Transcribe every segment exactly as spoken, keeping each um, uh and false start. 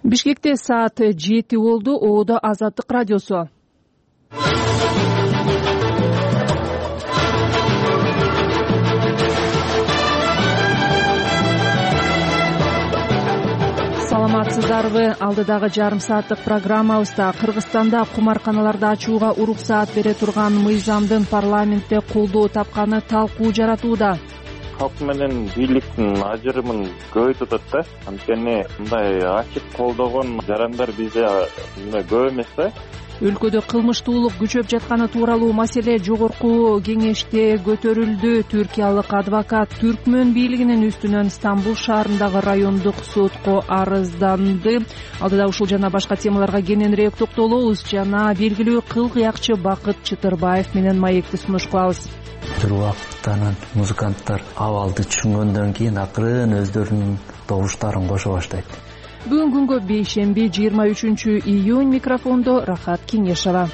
Бишкекте саат жети болду. Оодо Азаттык радиосу. Саламатсыздарбы? Алдыдагы жарым сааттык программабызда Кыргызстанда кумарканаларды ачууга уруксаат бере турган мыйзамдын парламентте колдоо тапканы талкуу жаратууда. Халк менен бийликтин ажырымын көбөйтүп атат да. Анткени мындай ачык колдогон жарандар бизде көп эмес да. Өлкөдө кылмыштуулук күчөп жатканы тууралуу маселе жогорку кеңеште көтөрүлдү. Түркиялык адвокат Түркмөн бийлигинин үстүнөн Стамбул шаарындагы райондук сотко арызданды. Алдыда ушул жана башка темаларга кененирээк токтолобуз. Жана белгилүү кыл кыякчы Бакыт Чытырбаев менен маекти сунуш кылабыз. Бир убактан музыканттар абалды түшүнгөндөн кийин акырын өздөрүнүн добуштарын кошо баштайт. Бүгүн күнгө бейшемби жыйырма үчүнчү июнь. Микрофондо Рахат Кеңешова.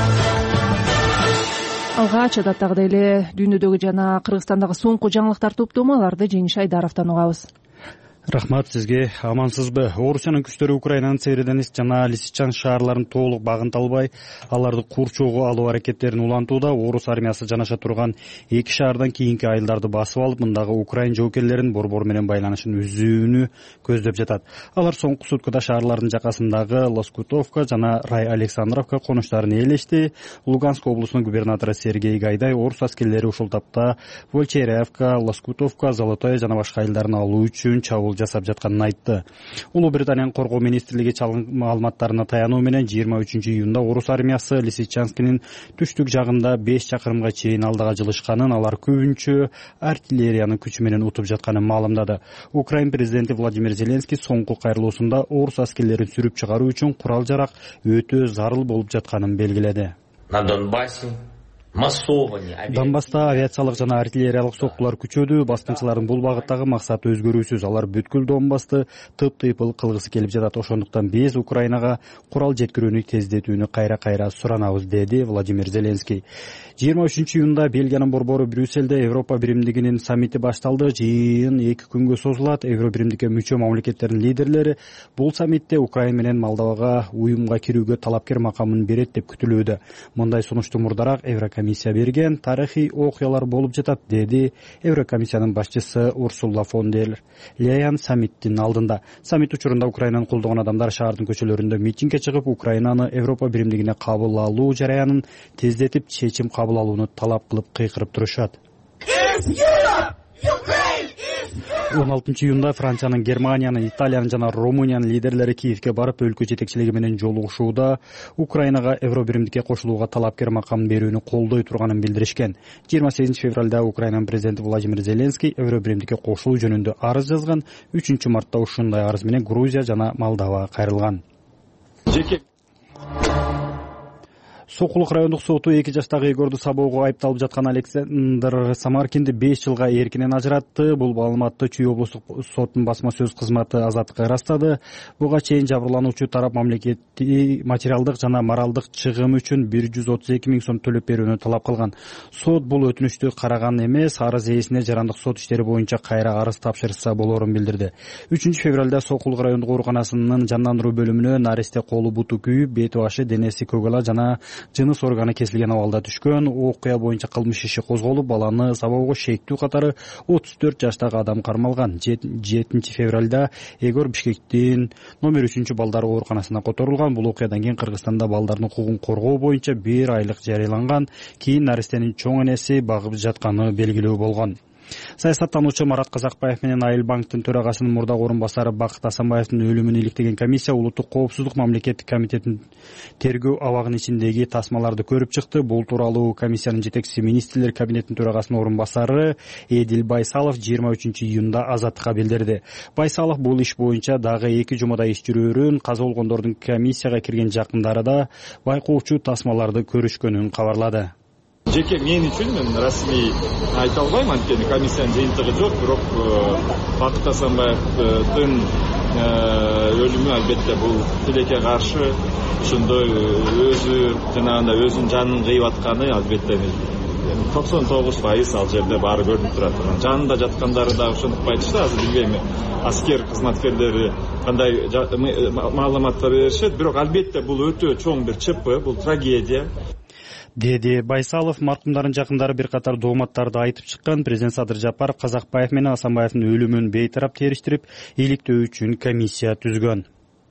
Алгач адаттагыдай эле дүйнөдөгү жана Кыргызстандагы соңку жаңылыктар топтому аларды Жеңиш Айдаровдон угабыз. Рахмат сизге. Амансызбы? Орусиянын күчтөрү Украинанын Северодонецк жана Лисичанск шаарларын толук багынта албай, аларды курчоого алуу аракеттерин улантууда. Орус армиясы жанаша турган эки шаардан кийинки айылдарды басып алып, мындагы Украин жоокерлеринин борбор менен байланышын үзүүнү көздөп жатат. Алар соңку суткада шаарлардын жакасындагы Лоскутовка жана Рай Александровка конуштарын ээлешти. Луганск облусунун губернатору Сергей Гайдай орус аскерлери ушул тапта Волчеревка, Лоскутовка, Золотое жана башка айылдарын алуу үчүн чабуул жасап жатканын айтты. Улуу Британиянын коргоо министрлиги чалым маалыматтарына таянуу менен жыйырма үчүнчү июнда орус армиясы Лисичанскинин түштүк жагында беш чакырымга чейин алдыга жылышканын, алар көбүнчө артиллериянын күчү менен утуп жатканын маалымдады. Украин президенти Владимир Зеленский соңку кайрылуусунда орус аскерлерин сүрүп чыгаруу үчүн курал-жарак өтө зарыл болуп жатканын белгиледи. На Донбассе Донбасста авиациялык жана артиллериялык соккулар күчөдү. Баскынчылардын бул багыттагы максаты өзгөрүүсүз. Алар бүткүл Донбассты тып-тыйпыл кылгысы келип жатат. Ошондуктан биз Украинага курал жеткирүүнү тездетүүнү кайра-кайра суранабыз, деди Владимир Зеленский. жыйырма үчүнчү июнда Бельгиянын борбору Брюссельде Европа биримдигинин саммити башталды. Жыйын эки күнгө созулат. Евро биримдикке мүчө мамлекеттердин лидерлери бул саммитте Украина менен Молдовага уюмга кирүүгө талапкер макамын берет деп күтүлүүдө. Мындай сунушту мурдараак Еврокомиссия берген. Тарыхый окуялар болуп жатат, деди Еврокомиссиянын башчысы Урсула фон дер Лейен саммиттин алдында. Саммит учурунда Украинаны колдогон адамдар шаардын көчөлөрүндө митингге чыгып, Украинаны Европа биримдигине кабыл алуу жараянын тездетип, чечим кабыл алууну талап кылып кыйкырып турушат. он алтынчы июнда Франциянын, Германиянын, Италиянын жана Румыниянын лидерлери Киевке барып, өлкө жетекчилиги менен жолугушууда Украинага Евро биримдикке кошулууга талапкер макам берүүнү колдой турганын билдиришкен. жыйырма сегизинчи февралда Украинанын президенти Владимир Зеленский Евро биримдикке кошулуу жөнүндө арыз жазган. үчүнчү мартта ушундай арыз менен Грузия жана Молдова кайрылган. Сокулук райондук соту эки жаштагы Егорду сабоого айыпталып жаткан Александр Самаркинди беш жылга эркинен ажыратты. Бул маалыматты Чүй облустук соттун басма сөз кызматы Азаттыкка ырастады. Буга чейин жабырлануучу тарап мамлекеттик материалдык жана моралдык чыгым үчүн бир жүз отуз эки миң сом төлөп берүүнү талап кылган. Сот бул өтүнүчтү караган эмес, арыз ээсине жарандык сот иштери боюнча кайра арыз тапшырса болорун билдирди. үчүнчү февралда Сокулук райондук ооруканасынын жандандыруу бөлүмүнө наристе колу буту күйүп, бети башы, денеси көгала жана жыныс органы кесилген абалда түшкөн. Окуя боюнча кылмыш иши козголуп, баланы сабоого шектүү катары отуз төрт жаштагы адам кармалган. жетинчи февралда Егор Бишкектин номер үчүнчү балдар ооруканасына которулган. Бул окуядан кийин Кыргызстанда балдардын укугун коргоо боюнча бир айлык жарыяланган. Кийин наристенин чоң энеси багып жатканы белгилүү болгон. Саясаттануучу Марат Казакбаев менен Айыл банктын төрагасынын мурдагы орун басары Бакыт Асанбаевдин өлүмүн иликтеген комиссия Улуттук коопсуздук мамлекеттик комитетинин тергөө абагынын ичиндеги тасмаларды көрүп чыкты. Бул тууралуу комиссиянын жетекчиси министрлер кабинетинин төрагасынын орун басары Эдил Байсалов жыйырма үчүнчү июнда Азаттыкка билдирди. Байсалов бул иш боюнча дагы эки жумада иш жүрөөрүн, каза болгондордун комиссияга кирген жакындары да байкоочу тасмаларды көрүшкөнүн кабарлады. Жеке мен үчүн мен расмий айта албайм, анткени комиссиянын жыйынтыгы жок, бирок Бакыт Асанбаевдин өлүмү албетте бул тилекке каршы, ошондой өзү жанагындай өзүнүн жанын кыйып атканы албетте токсон тогуз пайыз ал жерде баары көрүнүп турат. Жанында жаткандары да ошентип айтышты, азыр билбейм, аскер кызматкерлери кандай маалыматтар беришет, бирок албетте бул өтө чоң бир ЧП, бул трагедия деди Байсалов. Маркумдардын жакындары бир катар дооматтарды айтып чыккан. Президент Садыр Жапаров Казакбаев менен Асанбаевдин өлүмүн бейтарап териштирип, иликтөө үчүн комиссия түзгөн.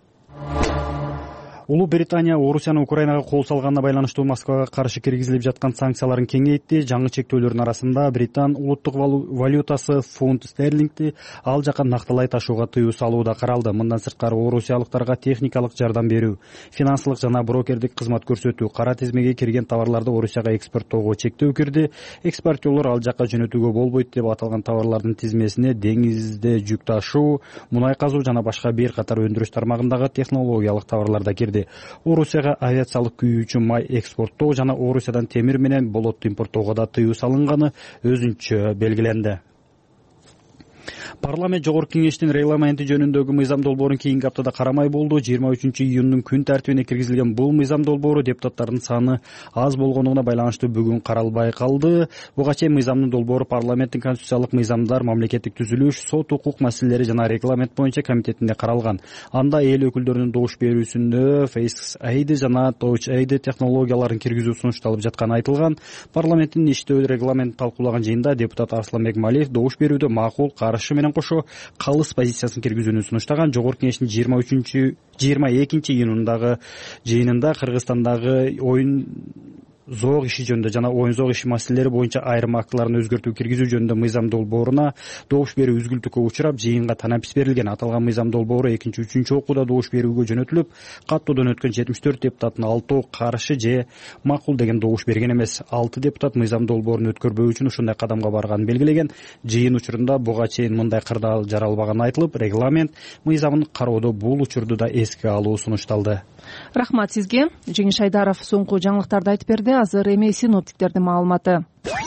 Улуу Британия Орусиянын Украинага кол салганына байланыштуу Москвага каршы киргизилип жаткан санкцияларын кеңейтти. Жаңы чектөөлөрдүн арасында Британ улуттук валютасы фунт стерлингди ал жака накталай ташууга тыюу салуу да каралды. Мындан сырткары орусиялыктарга техникалык жардам берүү, финансылык жана брокердик кызмат көрсөтүү, кара тизмеге кирген товарларды Орусияга экспорттоого чектөө кирди. Экспортерлор ал жака жөнөтүүгө болбойт деп аталган товарлардын тизмесине деңизде жүк ташуу, мунай казуу жана башка бир катар өндүрүш тармагындагы технологиялык товарлар да кирди. Орусияга авиациялык күйүүчү май экспорттоо жана Орусиядан темир менен болотту импорттоого да тыюу салынганы өзүнчө белгиленди. Парламент Жогорку Кеңештин регламенти жөнүндөгү мыйзам долбоорун кийинки аптада карамай болду. жыйырма үчүнчү июндун күн тартибине киргизилген бул мыйзам долбоору депутаттардын саны аз болгондугуна байланыштуу бүгүн каралбай калды. Буга чейин мыйзамдын долбоору парламенттин конституциялык мыйзамдар, мамлекеттик түзүлүш, сот укук маселелери жана регламент боюнча комитетинде каралган. Анда эл өкүлдөрүнүн добуш берүүсүндө Face ай ди жана Touch ай ди технологияларын киргизүү сунушталып жатканы айтылган. Парламенттин иштөө регламентин талкуулаган жыйында депутат Арсланбек Малиев добуш берүүдө макул, каршы менен кошо калыс позициясын киргизүүнү сунуштаган. Жогорку Кеңештин жыйырма үчүнчү жыйырма экинчи июнундагы жыйынында Кыргызстандагы оюн зоок иши жөнүндө жана оюн зоок иши маселелери боюнча айрым актыларын өзгөртүү киргизүү жөнүндө мыйзам долбооруна добуш берүү үзгүлтүккө учурап, жыйынга танапис берилген. Аталган мыйзам долбоору экинчи, үчүнчү окууда добуш берүүгө жөнөтүлүп, каттоодон өткөн жетимиш төрт депутаттын алтоо каршы же макул деген добуш берген эмес. алты депутат мыйзам долбоорун өткөрбөө үчүн ушундай кадамга барганын белгилеген. Жыйын учурунда буга чейин мындай кырдаал жаралбаганы айтылып, регламент мыйзамын кароодо бул учурду да эске алуу сунушталды. Рахмат сизге. Жеңиш Айдаров соңку жаңылыктарды айтып берди. Азыр эми синоптиктердин маалыматы.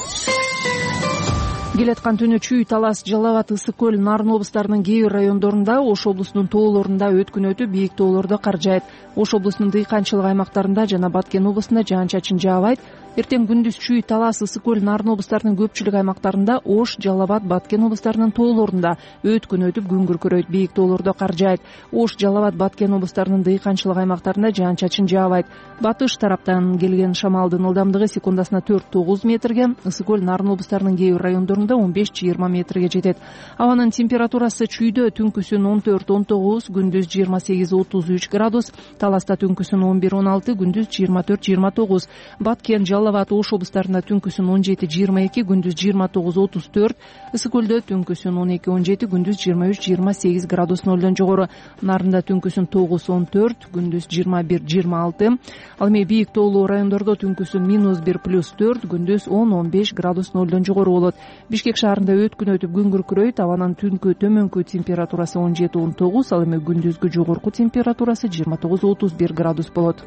Келаткан түнү Чүй, Талас, Жалал абад, Ысык көл, Нарын облустарынын кээ бир райондорунда, Ош облусунун тоолорунда өткүн өтүп, бийик тоолордо кар жаайт. Ош облусунун дыйканчылык аймактарында жана Баткен облусунда жаан-чачын жаабайт. Эртең күндүз Чүй, Талас, Ысык көл, Нарын облустарынын көпчүлүк аймактарында, Ош, Жалал абад, Баткен облустарынын тоолорунда өткүн өтүп, күн күркүрөйт, бийик тоолордо кар жаайт. Ош, Жалал абад, Баткен облустарынын дыйканчылык аймактарында жаан-чачын жаабайт. Батыш тараптан келген шамалдын ылдамдыгы секундасына төрт тогуз метрге, Ысык көл, Нарын облустарынын кээ бир райондорунда он беш жыйырма метрге жетет. Абанын температурасы Чүйдө түнкүсүн он төрт он тогуз, күндүз жыйырма сегиз отуз үч градус, Таласта түнкүсүн он бир он алты, күндүз жыйырма төрт жыйырма тогуз, Баткен, Жалал абад, Ош облустарында түнкүсүн он жети жыйырма эки, күндүз жыйырма тогуз отуз төрт, Ысык көлдө түнкүсүн он эки он жети, күндүз жыйырма үч жыйырма сегиз градус нолдон жогору, Нарында түнкүсүн тогуз он төрт, күндүз жыйырма бир жыйырма алты. Ал эми бийик тоолуу райондордо түнкүсүн минус бир плюс төрт, күндүз он он беш градус нолдон жогору болот. Бишкек шаарында өткүн өтүп күн күркүрөйт, абанын түнкү төмөнкү температурасы он жети он тогуз, ал эми күндүзгү жогорку температурасы жыйырма тогуз отуз бир градус болот.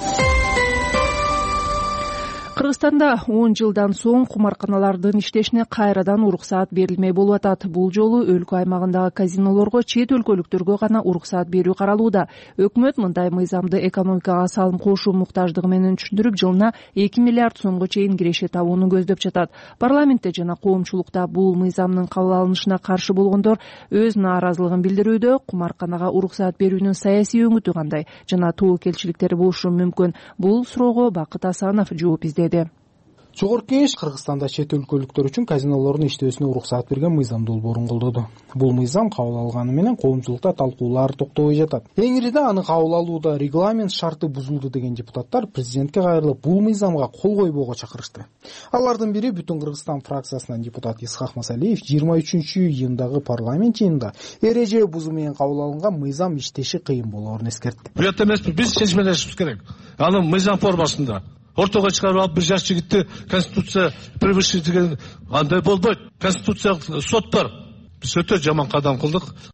Кыргызстанда он жылдан соң кумарканалардын иштешине кайрадан уруксаат берилмей болуп атат. Бул жолу өлкө аймагындагы казинолорго чет өлкөлүктөргө гана уруксаат берүү каралууда. Өкмөт мындай мыйзамды экономикага салым кошуу муктаждыгы менен түшүндүрүп, жылына эки миллиард сомго чейин киреше табууну көздөп жатат. Парламентте жана коомчулукта бул мыйзамдын кабыл алынышына каршы болгондор өз нааразылыгын билдирүүдө. Кумарканага уруксаат берүүнүн саясий өңүтү кандай жана тобокелчиликтери болушу мүмкүн? Бул суроого Бакыт Асанов жооп издеди. Жогорку Кеңеш Кыргызстанда чет өлкөлүктөр үчүн казинолордун иштөөсүнө уруксаат берген мыйзам долбоорун колдоду. Бул мыйзам кабыл алганы менен коомчулукта талкуулар токтобой жатат. Эңирде аны кабыл алууда регламент шарты бузулду деген депутаттар президентке кайрылып, бул мыйзамга кол койбоого чакырышты. Алардын бири Бүтүн Кыргызстан фракциясынан депутат Исхак Масалиев жыйырма үчүнчү июндагы парламент жыйынында эреже бузуу менен кабыл алынган мыйзам иштеши кыйын болоорун эскертти. Бuyerda эмеспи, биз чечмелешибиз керек. Аны мыйзам формасында ортого чыгарып алып, бир жаш жигитти конституция превыше деген андай болбойт. Конституциялык сот бар. Биз өтө жаман кадам кылдык.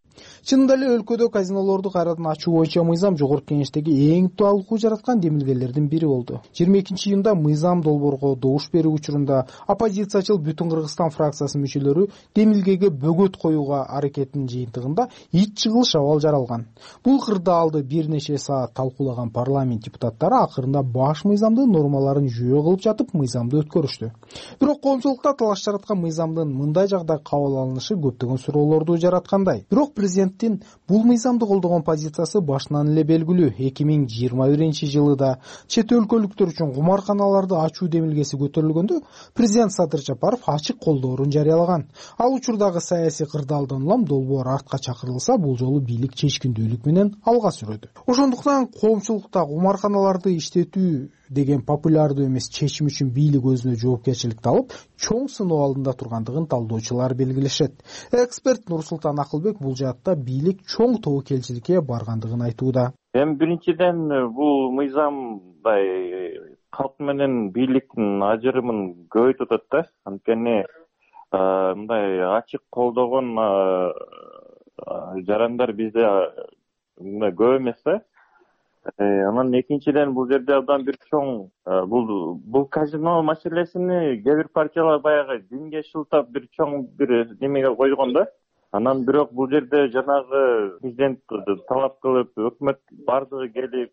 Чынында эле өлкөдө казинолорду кайрадан ачуу боюнча мыйзам жогорку кеңештеги эң талкуу жараткан демилгелердин бири болду. жыйырма экинчи июнда мыйзам долбоорго добуш берүү учурунда оппозициячыл Бүтүн Кыргызстан фракциясынын мүчөлөрү демилгеге бөгөт коюуга аракетинин жыйынтыгында ич чыгылыш абал жаралган. Бул кырдаалды бир нече саат талкуулаган парламент депутаттары акырында баш мыйзамдын нормаларын жүйө кылып жатып мыйзамды өткөрүштү. Бирок коомчулукта талаш жараткан мыйзамдын мындай жагдай кабыл алынышы көптөгөн суроолорду жараткандай. Бирок президенттин бул мыйзамды колдогон позициясы башынан эле белгилүү. эки миң жыйырма биринчи жылы да чет өлкөлүктөр үчүн кумарканаларды ачуу демилгеси көтөрүлгөндө президент Садыр Жапаров ачык колдоорун жарыялаган. Ал учурдагы саясий кырдаалдан улам долбоор артка чакырылса, бул жолу бийлик чечкиндүүлүк менен алга сүрөдү. Ошондуктан коомчулукта кумарканаларды иштетүү деген популярдуу эмес чечим үчүн бийлик өзүнө жоопкерчиликти алып, чоң сыноо алдында тургандыгын талдоочулар белгилешет. Эксперт Нурсултан Акылбек бул жаатта бийлик чоң тобокелчиликке баргандыгын айтууда. Эми биринчиден бул мыйзамдай калк менен бийликтин ажырымын көбөйтүп атат да. Анткени мындай ачык колдогон жарандар бизде мындай көп эмес да. Анан экинчиден бул жерде абдан бир чоң бул бул казино маселесини кээ бир партиялар баягы динге шылтап бир чоң бир немеге койгон да. Анан бирок бул жерде жанагы президент талап кылып, өкмөт бардыгы келип,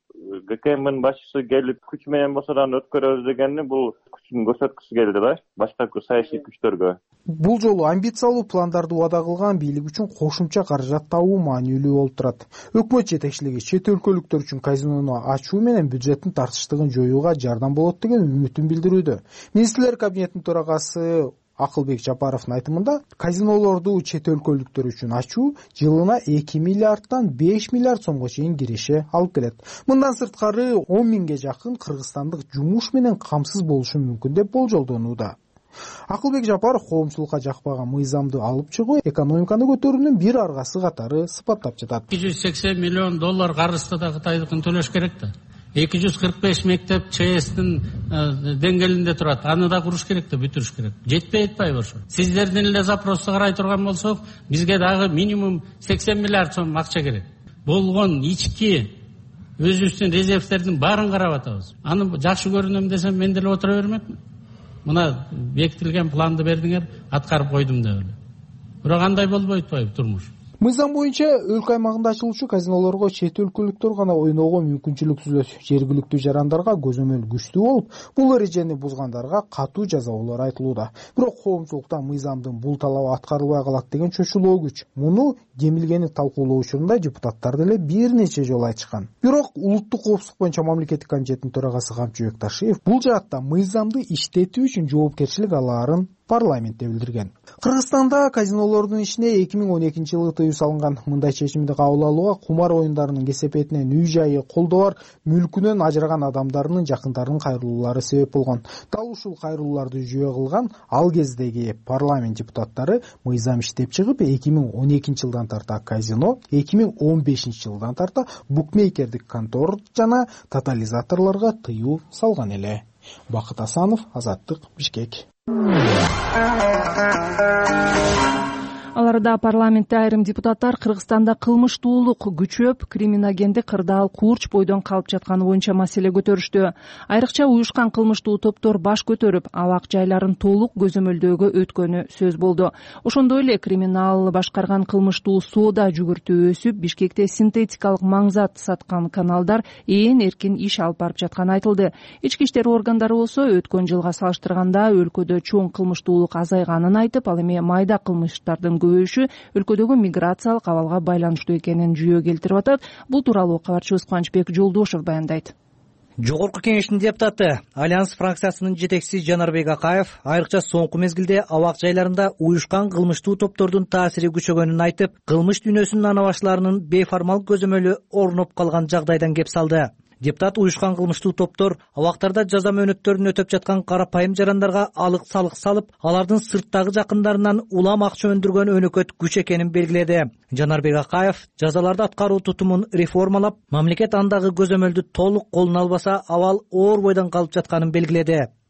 ГКМдин башчысы келип, күч менен болсо да өткөрөбүз дегенди бул күчүн көрсөткүсү келди да, башка саясий күчтөргө. Бул жолу амбициялуу пландарды убада кылган бийлик үчүн кошумча каражат табуу маанилүү болуп турат. Өкмөт жетекчилиги чет өлкөлүктөр үчүн казинону ачуу менен бюджеттин тартыштыгын жоюуга жардам болот деген үмүтүн билдирүүдө. Министрлер кабинетинин төрагасы Акылбек Жапаровдун айтымында, казинолорду чет өлкөлүктөр үчүн ачуу жылына эки миллиардтан беш миллиард сомго чейин киреше алып келет. Мындан сырткары он миңге жакын кыргызстандык жумуш менен камсыз болушу мүмкүн деп болжолдонууда. Акылбек Жапаров коомчулукка жакпаган мыйзамды алып чыгуу экономиканы көтөрүүнүн бир аргасы катары сыпаттап жатат. эки жүз сексен миллион доллар карызды да Кытайдыкын төлөш керек да. эки жүз кырк беш мектеп ЧСтин деңгээлинде турат. Аны да куруш керек да, бүтүрүш керек. Жетпей атпайбы ошо? Сиздердин эле запросту карай турган болсок, бизге дагы минимум сексен миллиард сом акча керек. Болгон ички өзүбүздүн резервтердин баарын карап атабыз. Аны жакшы көрүнөм десем, мен деле отура бермекмин. Мына бекитилген планды бердиңер, аткарып койдум деп эле. Бирок андай болбой атпайбы турмуш? Мыйзам боюнча өлкө аймагында ачылуучу казинолорго чет өлкөлүктөр гана ойноого мүмкүнчүлүк түзүлөт. Жергиликтүү жарандарга көзөмөл күчтүү болуп, бул эрежени бузгандарга катуу жазалоо айтылууда. Бирок коомчулукта мыйзамдын бул талабы аткарылбай калат деген чочулоо күч. Муну демилгени талкуулоо учурунда депутаттар деле бир нече жолу айтышкан. Бирок улуттук коопсуздук боюнча мамлекеттик комитеттин төрагасы Камчыбек Ташиев бул жаатта мыйзамды иштетүү үчүн жоопкерчилик алаарын парламентте билдирген. Кыргызстанда казинолордун ишине эки миң он экинчи жылы тыюу салынган. Мындай чечимди кабыл алууга кумар оюндарынын кесепетинен үй жайы, колдоо бар мүлкүнөн ажыраган адамдарынын жакындарынын кайрылуулары себеп болгон. Дал ушул кайрылууларды жүйө кылган ал кездеги парламент депутаттары мыйзам иштеп чыгып, эки миң он экинчи жылдан тарта казино, эки миң он бешинчи жылдан тарта букмекердик контор жана тотализаторлорго тыюу салган эле. Бакыт Асанов, Азаттык, Бишкек. Аларда парламентте айрым депутаттар Кыргызстанда кылмыштуулук күчөп, криминогендик кырдаал курч бойдон калып жатканы боюнча маселе көтөрүштү. Айрыкча уюшкан кылмыштуу топтор баш көтөрүп, абак жайларын толук көзөмөлдөөгө өткөнү сөз болду. Ошондой эле криминал башкарган кылмыштуу соода жүгүртүү өсүп, Бишкекте синтетикалык маңзат саткан каналдар ээн эркин иш алып барып жатканы айтылды. Ички иштер органдары болсо өткөн жылга салыштырганда өлкөдө чоң кылмыштуулук азайганын айтып, ал эми майда кылмыштардын көбөйүшү өлкөдөгү миграциялык абалга байланыштуу экенин жүйө келтирип атат. Бул тууралуу кабарчыбыз Кубанычбек Жолдошев баяндайт. Жогорку кеңештин депутаты, Альянс фракциясынын жетекчиси Жанарбек Акаев айрыкча соңку мезгилде абак жайларында уюшкан кылмыштуу топтордун таасири күчөгөнүн айтып, кылмыш дүйнөсүнүн ана баштыларынын бейформал көзөмөлү орноп калган жагдайдан кеп салды. Депутат уюшкан кылмыштуу топтор абактарда жаза мөөнөттөрүн өтөп жаткан карапайым жарандарга алык салык салып, алардын сырттагы жакындарынан улам акча өндүргөн өнөкөт күч экенин белгиледи. Жанарбек Акаев жазаларды аткаруу тутумун реформалап, мамлекет андагы көзөмөлдү толук колуна албаса, абал оор бойдон калып жатканын белгиледи.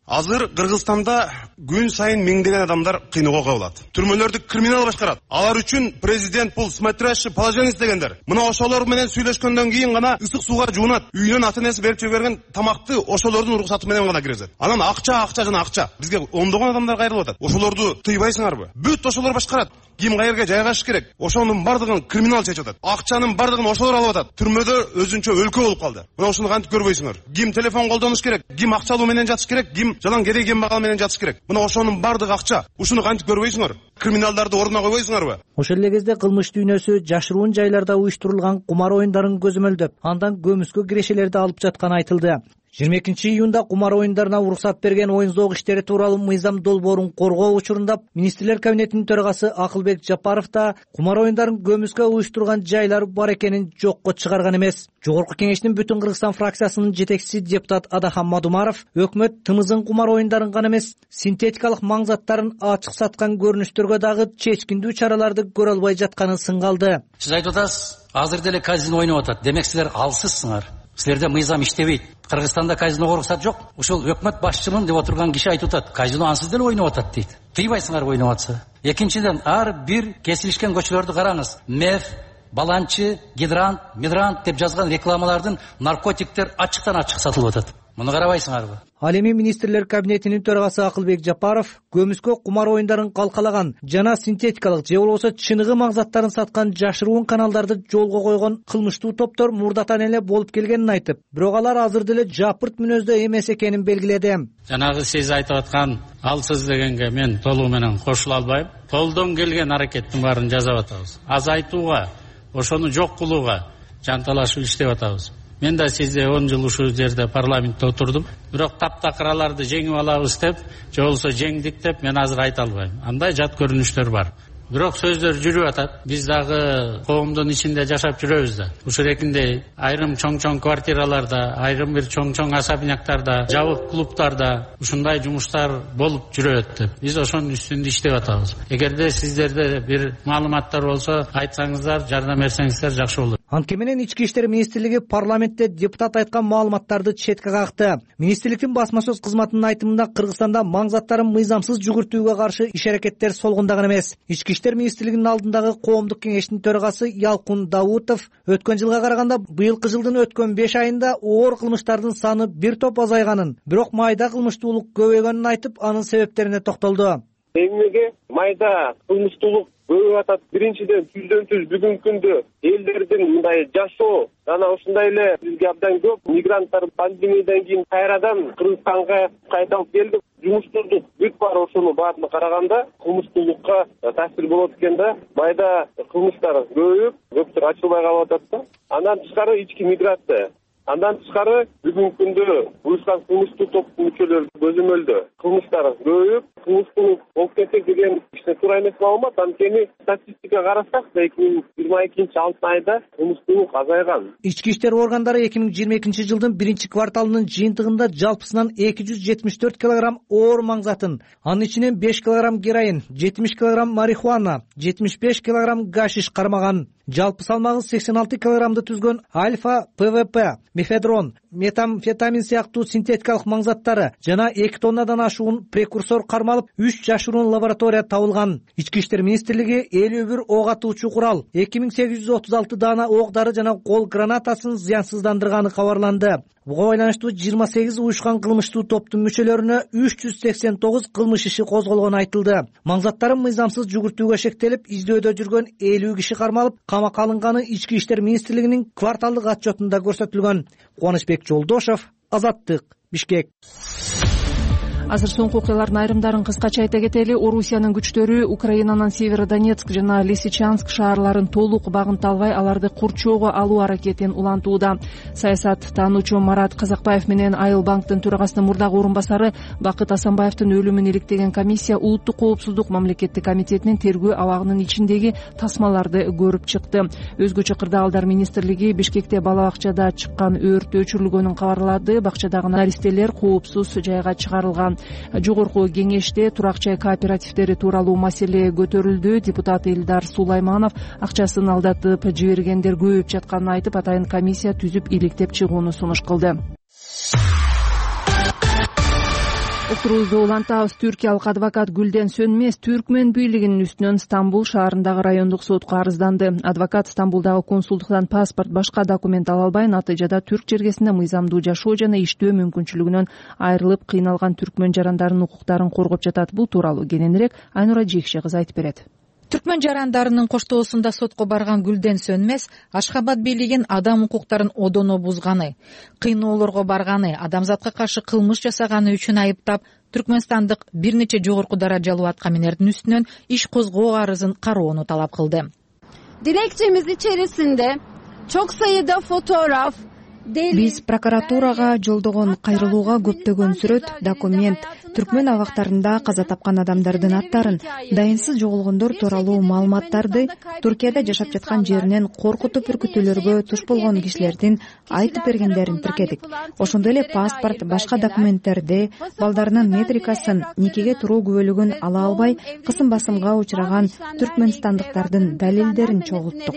Азыр Кыргызстанда күн сайын миңдеген адамдар кыйноого кабылат. Түрмөлөрдү криминал башкарат. Алар үчүн президент бул смотрящий положение дегендер. Мына ошолор менен сүйлөшкөндөн кийин гана ысык сууга жуунат. Үйүнөн ата-энеси берип жиберген тамакты ошолордун уруксаты менен гана киргизет. Анан акча, акча жана акча. Бизге ондогон адамдар кайрылып атат. Ошолорду тыйбайсыңарбы? Бүт ошолор башкарат. Ким кайерге жайгаш керек? Ошонун бардыгын криминал чечип атат. Акчанын бардыгын ошолор алып атат. Түрмөдө өзүнчө өлкө болуп калды. Мына ушуну кантип көрбөйсүңөр? Ким телефон колдонуш керек? Ким акча алуу менен жатыш керек? Ким жалаң кедей кембагал менен жатыш керек? Мына ошонун бардыгы акча. Ушуну кантип көрбөйсүңөр? Криминалдарды ордуна койбойсуңарбы? Ошол эле кезде кылмыш дүйнөсү жашыруун жайларда уюштурулган кумар оюндарын көзөмөлдөп, андан көмүскө кирешелерди алып жатканы айтылды. жыйырма экинчи июнда кумар оюндарына уруксат берген оюн зоок иштери тууралуу мыйзам долбоорун коргоо учурунда министрлер кабинетинин төрагасы Акылбек Жапаров да кумар оюндарын көмүскө уюштурган жайлар бар экенин жокко чыгарган эмес. Жогорку кеңештин Бүтүн Кыргызстан фракциясынын жетекчиси депутат Адахан Мадумаров өкмөт тымызын кумар оюндарын гана эмес, синтетикалык маң ачык саткан көрүнүштөргө дагы чечкиндүү чараларды көрө албай жатканын сыңгалды. Сиз айтып атасыз, азыр деле казино ойноп атат. Демек силер алсызсыңар. Силерде мыйзам иштебейт. Кыргызстанда казиного уруксат жок. Ошол өкмөт башчымын деп отурган киши айтып атат. Казино ансыз деле ойноп атат дейт. Тыйбайсыңарбы ойноп атса? Экинчиден, ар бир кесилишкен көчөлөрдү караңыз. Меф, баланчы, гидрант, мидрант деп жазган рекламалардын наркотиктер ачыктан ачык сатылып атат. Муну карабайсыңарбы? Ал эми министрлер кабинетинин төрагасы Акылбек Жапаров көмүскө кумар оюндарын калкалаган жана синтетикалык же болбосо чыныгы магзаттарын саткан жашыруун каналдарды жолго койгон кылмыштуу топтор мурдатан эле болуп келгенин айтып, бирок алар азыр деле жапырт мүнөздө эмес экенин белгиледи. Жанагы сиз айтып аткан алсыз дегенге мен толугу менен кошула албайм. Колдон келген аракеттин баарын жасап атабыз. Азайтууга, ошону жок кылууга жанталашып иштеп атабыз. Мен да сизде он жыл ушул жерде парламентте отурдум. Бирок таптакыраларды жеңип алабыз деп, же болбосо жеңдик деп мен азыр айта албайм. Андай жат көрүнүштөр бар. Бирок сөздөр жүрүп атат. Биз дагы коомдун ичинде жашап жүрөбүз да. Ушул экинде айрым чоң-чоң квартираларда, айрым бир чоң-чоң особняктарда, жабык клубтарда ушундай жумуштар болуп жүрөт деп. Биз ошонун үстүндө иштеп атабыз. Эгерде сиздерде бир маалыматтар болсо, айтсаңыздар, жардам берсеңиздер жакшы болот. Анткени менен Ички иштер министрлиги парламентте депутат айткан маалыматтарды четке какты. Министрликтин басма сөз кызматынын айтымында Кыргызстанда маң заттарын мыйзамсыз жүгүртүүгө каршы иш-аракеттер солгундаган эмес. Ички иштер министрлигинин алдындагы коомдук кеңештин төрагасы Ялкун Даутов өткөн жылга караганда быйылкы жылдын өткөн беш айында оор кылмыштардын саны бир топ азайганын, бирок майда кылмыштуулук көбөйгөнүн айтып, анын себептерине токтолду. Эмнеге майда кылмыштуулук көбөйүп атат? Биринчиден, түздөн түз бүгүнкү күндө элдердин мындай жашоо жана ушундай эле бизге абдан көп мигранттар пандемиядан кийин кайрадан Кыргызстанга кайталып келди. Жумушсуздук бүт бар, ошону баарын караганда кылмыштуулукка таасир болот экен да. Майда кылмыштар көбөйүп, көптөр ачылбай калып атат да. Андан тышкары ички миграция. Андан тышкары бүгүнкү күндө уюшкан кылмыштуу топтун мүчөлөрү көзөмөлдө кылмыштар көбөйүп, кылмыштуулук болуп кетет деген иште туура эмес маалымат. Анткени статистикага карасак, эки миң жыйырма экинчи алтын айда кылмыштуулук азайган. Ички иштер органдары эки миң жыйырма экинчи жылдын биринчи кварталынын жыйынтыгында жалпысынан эки жүз жетимиш төрт килограмм оор маң затын, анын ичинен беш килограмм героин, жетимиш килограмм марихуана, жетимиш беш килограмм гашиш кармаган. Жалпы салмагы сексен алты килограммды түзгөн альфа, ПВП, мефедрон, метамфетамин сыяктуу синтетикалык маң заттары жана эки тоннадан ашуун прекурсор кармалып, үч жашыруун лаборатория табылган. Ички иштер министрлиги элүү бир ок атуучу курал, эки миң сегиз жүз отуз алты даана ок дары жана кол гранатасын зыянсыздандырганы кабарланды. Буга байланыштуу жыйырма сегиз уюшкан кылмыштуу топтун мүчөлөрүнө үч жүз сексен тогуз кылмыш иши козголгону айтылды. Маң заттарын мыйзамсыз жүгүртүүгө шектелип, издөдө жүргөн элүү киши кармалып, камакка алынганы Ички иштер министрлигинин кварталдык отчетунда көрсөтүлгөн. Кубанычбек Жолдошов, Азаттык, Бишкек. Азыр соңку окуялардын айрымдарын кыскача айта кетели. Орусиянын күчтөрү Украинанын Северодонецк жана Лисичанск шаарларын толук багынта албай, аларды курчоого алуу аракетин улантууда. Саясат таануучу Марат Казакбаев менен Айыл банктын төрагасынын мурдагы орун басары Бакыт Асанбаевдин өлүмүн иликтеген комиссия Улуттук коопсуздук мамлекеттик комитетинин тергөө абагынын ичиндеги тасмаларды көрүп чыкты. Өзгөчө кырдаалдар министрлиги Бишкекте бала бакчада чыккан өрт өчүрүлгөнүн кабарлады. Бакчадагы наристелер коопсуз жайга чыгарылган. Жогорку кеңеште турак жай кооперативдери тууралуу маселе көтөрүлдү. Депутат Элдар Сулайманов акчасын алдатып жибергендер көбөйүп жатканын айтып, атайын комиссия түзүп иликтеп чыгууну сунуш кылды. Уктуруубузду улантабыз. Түркиялык адвокат Гүлден Сөнмес түркмөн бийлигинин үстүнөн Стамбул шаарындагы райондук сотко арызданды. Адвокат Стамбулдагы консулдуктан паспорт, башка документ ала албай, натыйжада түрк жергесинде мыйзамдуу жашоо жана иштөө мүмкүнчүлүгүнөн айрылып кыйналган түркмөн жарандарынын укуктарын коргоп жатат. Бул тууралуу кененирээк Айнура Жекше кызы айтып берет. Түркмөн жарандарынын коштоосунда сотко барган Гүлден Сөнмес Ашхабад бийлигин адам укуктарын одоно бузганы, кыйноолорго барганы, адамзатка каршы кылмыш жасаганы үчүн айыптап, түркмөнстандык бир нече жогорку даражалуу аткаминердин үстүнөн иш козгоо арызын кароону талап кылды. Dilekçemiz içerisinde çok sayıda fotoğraf, биз прокуратурага жолдогон кайрылууга көптөгөн сүрөт, документ, түркмөн абактарында каза тапкан адамдардын аттарын, дайынсыз жоголгондор тууралуу маалыматтарды, Туркияда жашап жаткан жеринен коркутуп үркүтүүлөргө туш болгон кишилердин айтып бергендерин тиркедик. Ошондой эле паспорт, башка документтерди, балдарынын метрикасын, никеге туруу күбөлүгүн ала албай, кысым басымга учураган түркмөнстандыктардын далилдерин чогулттук.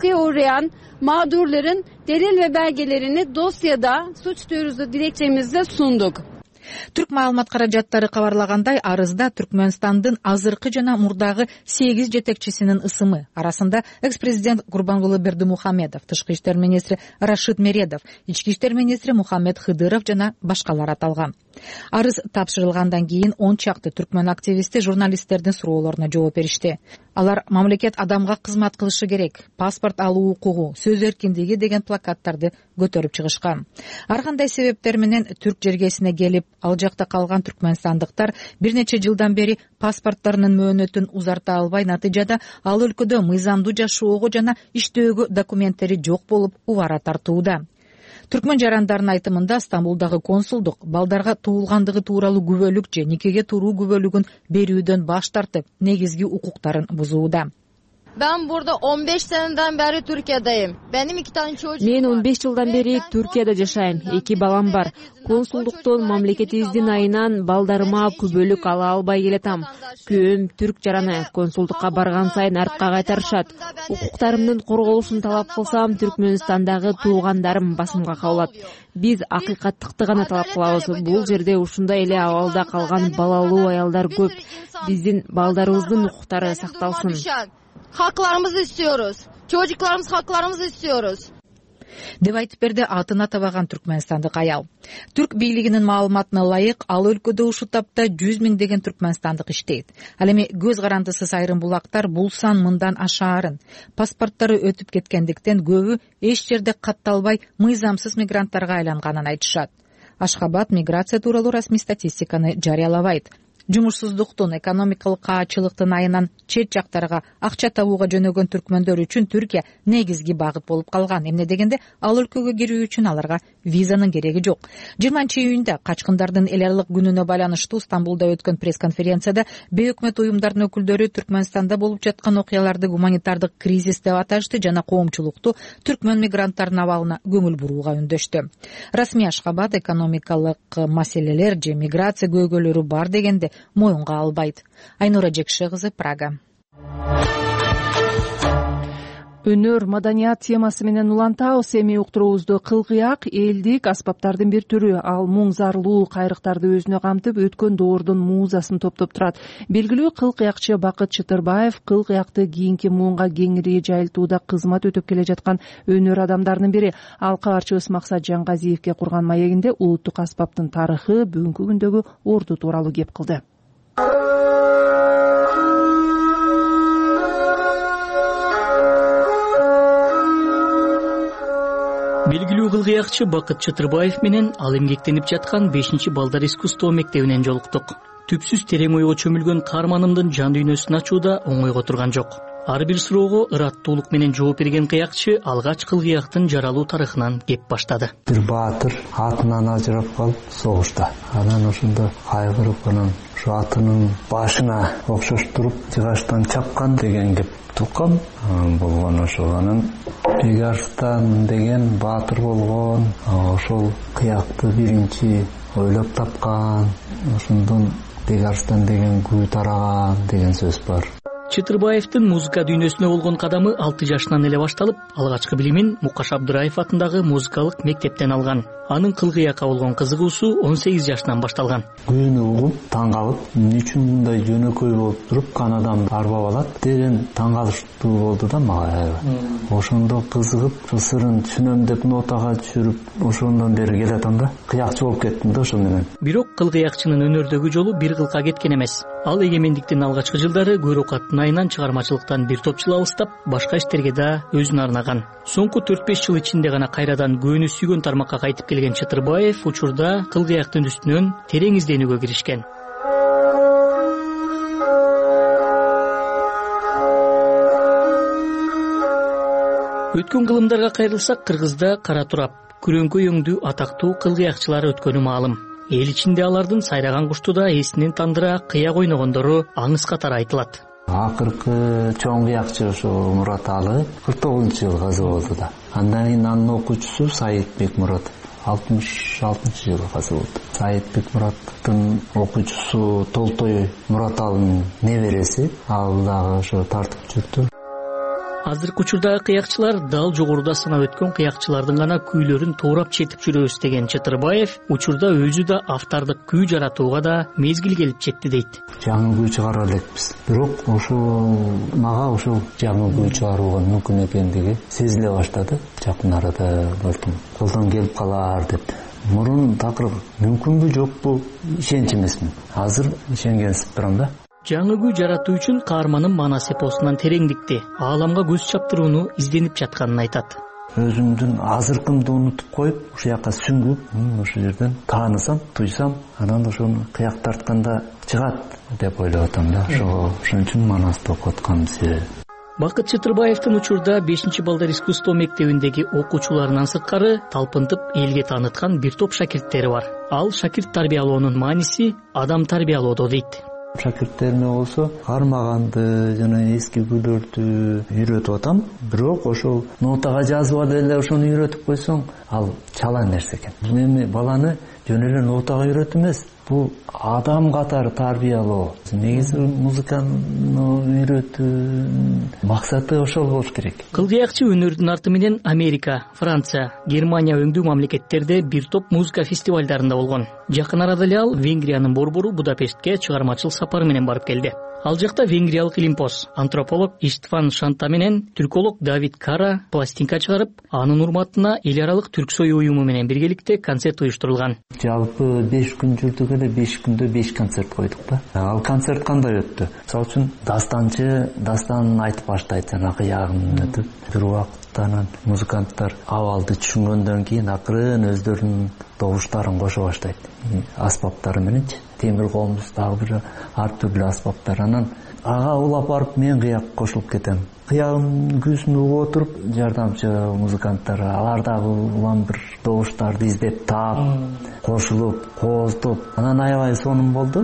Mağdurların delil ve belgelerini dosyada suç duyurusu dilekçemizde sunduk. Түрк маалымат каражаттары кабарлагандай, арызда Түркмөнстандын азыркы жана мурдагы сегиз жетекчисинин ысымы, арасында экс-президент Гурбангулы Бердимухамедов, тышкы иштер министри Рашид Мередов, ички иштер министри Мухаммед Хыдыров жана башкалар аталган. Арыз тапшырылгандан кийин он чакты түркмөн активисти журналисттердин суроолоруна жооп беришти. Алар мамлекет адамга кызмат кылышы керек, паспорт алуу укугу, сөз эркиндиги деген плакаттарды көтөрүп чыгышкан. Ар кандай себептер менен түрк жергесине келип, ал жакта калган түркмөнстандыктар бир нече жылдан бери паспорттарынын мөөнөтүн узарта албай, натыйжада ал өлкөдө мыйзамдуу жашоого жана иштөөгө документтери жок болуп убара тартууда. Түркмөн жарандарынын айтымында Стамбулдагы консулдук балдарга туулгандыгы тууралуу күбөлүк же никеге туруу күбөлүгүн берүүдөн баш тартып, негизги укуктарын бузууда. Ben burada on beş seneden beri Türkiye'deyim. Benim iki tane çocuğum var. Мен он беш жылдан бери Түркияда жашайм. Эки балам бар. Консулдуктун мамлекетибиздин айынан балдарыма күбөлүк ала албай келатам. Күйөөм түрк жараны. Консулдукка барган сайын артка кайтарышат. Укуктарымдын корголушун талап кылсам, Түркмөнстандагы туугандарым басымга кабылат. Биз акыйкаттыкты гана талап кылабыз. Бул жерде ушундай эле абалда калган балалуу аялдар көп. Биздин балдарыбыздын укуктары сакталсын. Haklarımızı istiyoruz. Çocuklarımız haklarımızı istiyoruz. деп айтып берди атын атабаган түркмөнстандык аял. Түрк бийлигинин маалыматына ылайык, ал өлкөдө ушу тапта жүз миң деген түркмөнстандык иштейт. Ал эми көз карандысыз айрым булактар бул сан мындан ашаарын. Паспорттары өтүп кеткендиктен көбү эч жерде катталбай мыйзамсыз мигранттарга айланганын айтышат. Ашхабад миграция тууралуу расмий статистиканы жарыялабайт. Жумушсуздуктун, экономикалык каачылыктын айынан чет жактарга акча табууга жөнөгөн түркмөндөр үчүн Түркия негизги багыт болуп калган. Эмне дегенде, ал өлкөгө кирүү үчүн аларга визанын кереги жок. жыйырманчы июнда качкындардын эл аралык күнүнө байланыштуу Стамбулда өткөн пресс-конференцияда бейөкмөт уюмдардын өкүлдөрү Түркмөнстанда болуп жаткан окуяларды гуманитардык кризис деп аташты жана коомчулукту түркмөн мигранттарынын абалына көңүл бурууга үндөштү. Расмий Ашхабад экономикалык маселелер же миграция көйгөйлөрү бар дегенде моюнга албайт. Айнура Жекше кызы, Прага. Өнөр, маданият темасы менен улантабыз. Эми уктуруубузду кылкыяк элдик аспаптардын бир түрү. Ал муң зарлуу кайрыктарды өзүнө камтып, өткөн доордун муузасын топтоп турат. Белгилүү кылкыякчы Бакыт Чытырбаев кылкыякты кийинки муңга кеңири жайылтууда кызмат өтүп келе жаткан өнөр адамдарынын бири. Ал кабарчыбыз Максат Жаңгазиевке курган маегинде улуттук аспаптын тарыхы, бүгүнкү күндөгү орду тууралуу кеп кылды. Белгилүү кылкыякчы Бакыт Чытырбаев менен ал эмгектенип жаткан бешинчи балдар искусство мектебинен жолуктук. Түпсүз терең ойго чөмүлгөн каарманымдын жан дүйнөсүн ачууда оңойго турган жок. Ар бир суроого ыраттуулук менен жооп берген кыякчы алгач кылкыяктын жаралуу тарыхынан кеп баштады. Бир баатыр атынан ажырап калып согушта. Анан ошондо кайгырып, анан ошо атынын башына окшош туруп жыгачтан чапкан деген кеп туккан болгон. Ошол анан Эгарстан деген баатыр болгон. Ошол кыякты биринчи ойлоп тапкан. Ошондон Эгарстан деген күү тараган деген сөз бар. Чытырбаевдин музыка дүйнөсүнө болгон кадамы алты жашынан эле башталып, алгачкы билимин Мукаш Абдыраев атындагы музыкалык мектептен алган. Анын кылгыякка болгон кызыгуусу он сегиз жашынан башталган. Күйүүнү угуп таң калып, эмне үчүн мындай жөнөкөй болуп туруп канадан арбап алат деген таң калыштуу болду да мага. Ошондо кызыгып, сырын түшүнөм деп нотага түшүрүп, ошондон бери келатам да. Кыякчы болуп кеттим да ошондо менен. Бирок кылгыякчынын өнөрдөгү жолу бир кылка кеткен эмес. Ал эгемендиктин алгачкы жылдары Көрөк аттын айынан чыгармачылыктан бир топ жыл алыстап, башка иштерге да өзүн арнаган. Соңку төрт беш жыл ичинде гана кайрадан көөнү сүйгөн тармакка кайтып келген Чытырбаев учурда кылгыяктын үстүнөн терең изденүүгө киришкен. Өткөн кылымдарга кайрылсак, Кыргызда Кара Турап, Күрөңкөй өңдүү атактуу кылгыякчылар өткөнү маалым. Эл ичинде алардын сайраган кушту да эсинен тандыра кыяк ойногондору аңыз катары айтылат. Акыркы чоң кыякчы ошо Мурат Алы кырк тогузунчу жылы каза болду да. Андан кийин анын окуучусу Саид Бекмурат алтымыш алтынчы жылы каза болду. Саид Бекмураттын окуучусу Толтой Мурат Алынын небереси, ал дагы ошо тартып жүрдү. Азыркы учурдагы кыякчылар дал жогоруда санап өткөн кыякчылардын гана күүлөрүн тоорап четип жүрөбүз деген Чытырбаев учурда өзү да автордук күү жаратууга да мезгил келип жетти дейт. Жаңы күү чыгара элекпиз. Бирок ошол мага ошол жаңы күү чыгарууга мүмкүн экендиги сезиле баштады. Жакын арада балким колдон келип калар деп. Мурун такыр мүмкүнбү жокпу ишенч эмесмин. Азыр ишенгенсип турам да. Жаңы күү жаратуу үчүн каарманын манас эпосунан тереңдикти, ааламга көз чаптырууну изденип жатканын айтат. Өзүмдүн азыркымды унутуп коюп, ушул жака сүңгүп, ошол жерден таанысам, туйсам, анан ошону кыяк тартканда чыгат деп ойлоп атам да. Ошого ошон үчүн манасты окуп атканын себеби. Бакыт Чытырбаевдин учурда бешинчи балдар искусство мектебиндеги окуучуларынан сырткары талпынтып элге тааныткан бир топ шакирттери бар. Ал шакирт тарбиялоонун мааниси адам тарбиялоодо дейт. Шакирттериме болсо кармаганды жана эски күйлөрдү үйрөтүп атам. Бирок ошол нотага жазып алып эле ошону үйрөтүп койсоң, ал чала нерсе экен. Эми баланы жөн эле нотага үйрөтүү эмес, бул адам катары тарбиялоо. Негизи музыканы үйрөтүү максаты ошол болуш керек. Кылгыякчы өнөрдүн арты менен Америка, Франция, Германия өңдүү мамлекеттерде бир топ музыка фестивалдарында болгон. Жакын арада эле ал Венгриянын борбору Будапештке чыгармачыл сапары менен барып келди. Ал жакта венгриялык илимпоз, антрополог Иштван Шанта менен түрколог Давид Кара пластинка чыгарып, анын урматына эл аралык түрк сою уюму менен биргеликте концерт уюштурулган. Жалпы беш күн жүрдүк эле, беш күндө беш концерт койдук да. Ал концерт кандай өттү? Мисалы үчүн дастанчы дастанын айтып баштайт, жана кыягын өтүп, бир убакытта анан музыканттар абалды түшүнгөндөн кийин акырын өздөрүнүн добуштарын кошо баштайт. Аспаптары мененчи. Темир комуз, дагы бир ар түрлүү аспаптар. Анан ага улап барып мен кыяк кошулуп кетем. Кыягын күүсүн угуп отуруп, жардамчы музыканттар алар дагы улам бир добуштарды издеп таап, кошулуп, кооздоп, анан аябай сонун болду.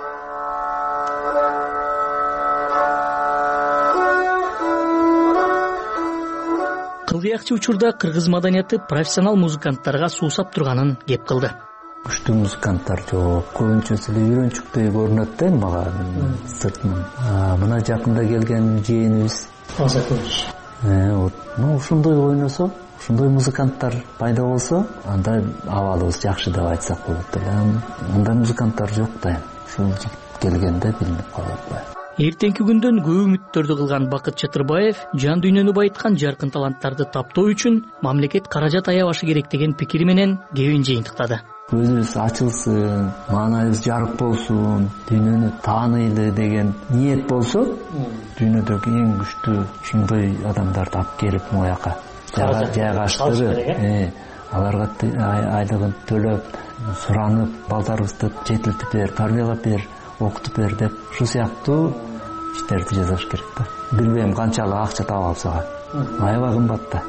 Кылгыякчы учурда кыргыз маданияты профессионал музыканттарга суусап турганын кеп кылды. Күчтүү музыканттар жок, көбүнчөсү эле үйрөнчүктөй көрүнөт да мага сыртынан. Мына жакында келген жээнибиз Азатович. Э, ну ушундай ойносо, ушундай музыканттар пайда болсо, анда абалыбыз жакшы деп айтсак болот эле. Мындай музыканттар жок да. Ушул келгенде билинип калат. Эртеңки күндөн көп үмүттөрдү кылган Бакыт Чытырбаев жан дүйнөнү байыткан жаркын таланттарды таптоо үчүн мамлекет каражат аябашы керек деген пикири менен кебин жыйынтыктады. Көзүбүз ачылсын, маанайыбыз жарык болсун, дүйнөнү тааныйлы деген ниет болсо, дүйнөдөгү эң күчтүү ушундай адамдарды алып келип мояка жайгаштырып, аларга айлыгын төлөп, суранып, балдарыбызды жетилтип бер, тарбиялап бер, окутуп бер деп, ушу сыяктуу иштерди жасаш керек да. Билбейм канчалык акча таап алсага. Аябай кымбат да.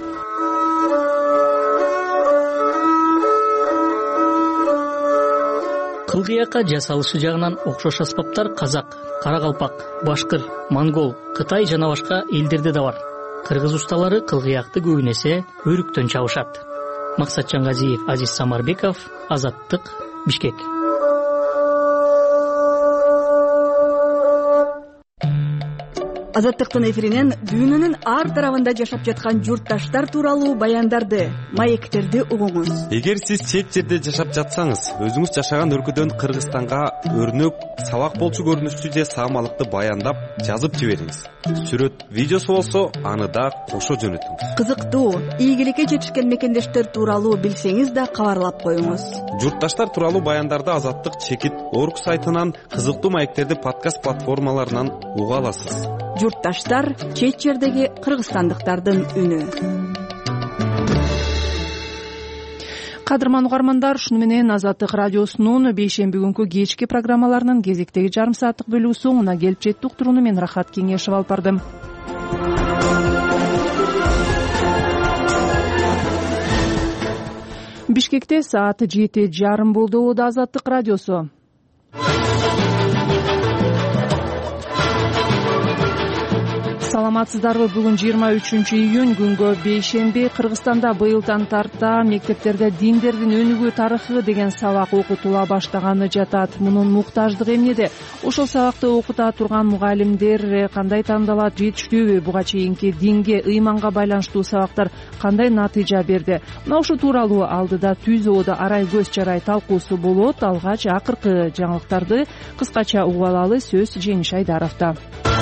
Кылгыякка жасалышы жагынан окшош аспаптар казак, каракалпак, башкыр, монгол, кытай жана башка элдерде да бар. Кыргыз усталары кылгыякты көбүн эсе өрүктөн чабышат. Максат Жангазиев, Азиз Самарбеков, Азаттык, Бишкек. Азаттыктын эфиринен дүйнөнүн ар тарабында жашап жаткан журтташтар тууралуу баяндарды, маектерди угуңуз. Эгер сиз чет жерде жашап жатсаңыз, өзүңүз жашаган өлкөдөн Кыргызстанга өрнөк, сабак болчу көрүнүштүү же саамалыкты баяндап жазып жибериңиз. Сүрөт, видеосу болсо, аны да кошо жөнөтүңүз. Кызыктуу, ийгиликке жетишкен мекендештер тууралуу билсеңиз да кабарлап коюңуз. Журтташтар тууралуу баяндарды Азаттык чекит орг сайтынан, кызыктуу маектерди подкаст платформаларынан уга аласыз. Журтташтар чет жердеги кыргызстандыктардын үнү. Кадырман угармандар, ушуну менен Азаттык радиосунун бейшемби күнкү кечки программаларынын кезектеги жарым сааттык бөлүгү соңуна келип жетти. Уктурууну мен Рахат Кеңешев алып бардым. Бишкекте саат жети жарым болду. Азаттык радиосу. Саламатсыздарбы? Бүгүн жыйырма үчүнчү июнь күнгө бейшемби. Кыргызстанда быйылдан тарта мектептерде диндердин өнүгүү тарыхы деген сабак окутула баштаганы жатат. Мунун муктаждыгы эмнеде? Ошол сабакты окута турган мугалимдер кандай тандалат, жетиштүүбү? Буга чейинки динге, ыйманга байланыштуу сабактар кандай натыйжа берди? Мына ушул тууралуу алдыда Түз Оодо арай көз чарай талкуусу болот. Алгач акыркы жаңылыктарды кыскача угуп алалы. Сөз Жеңиш Айдаровдо.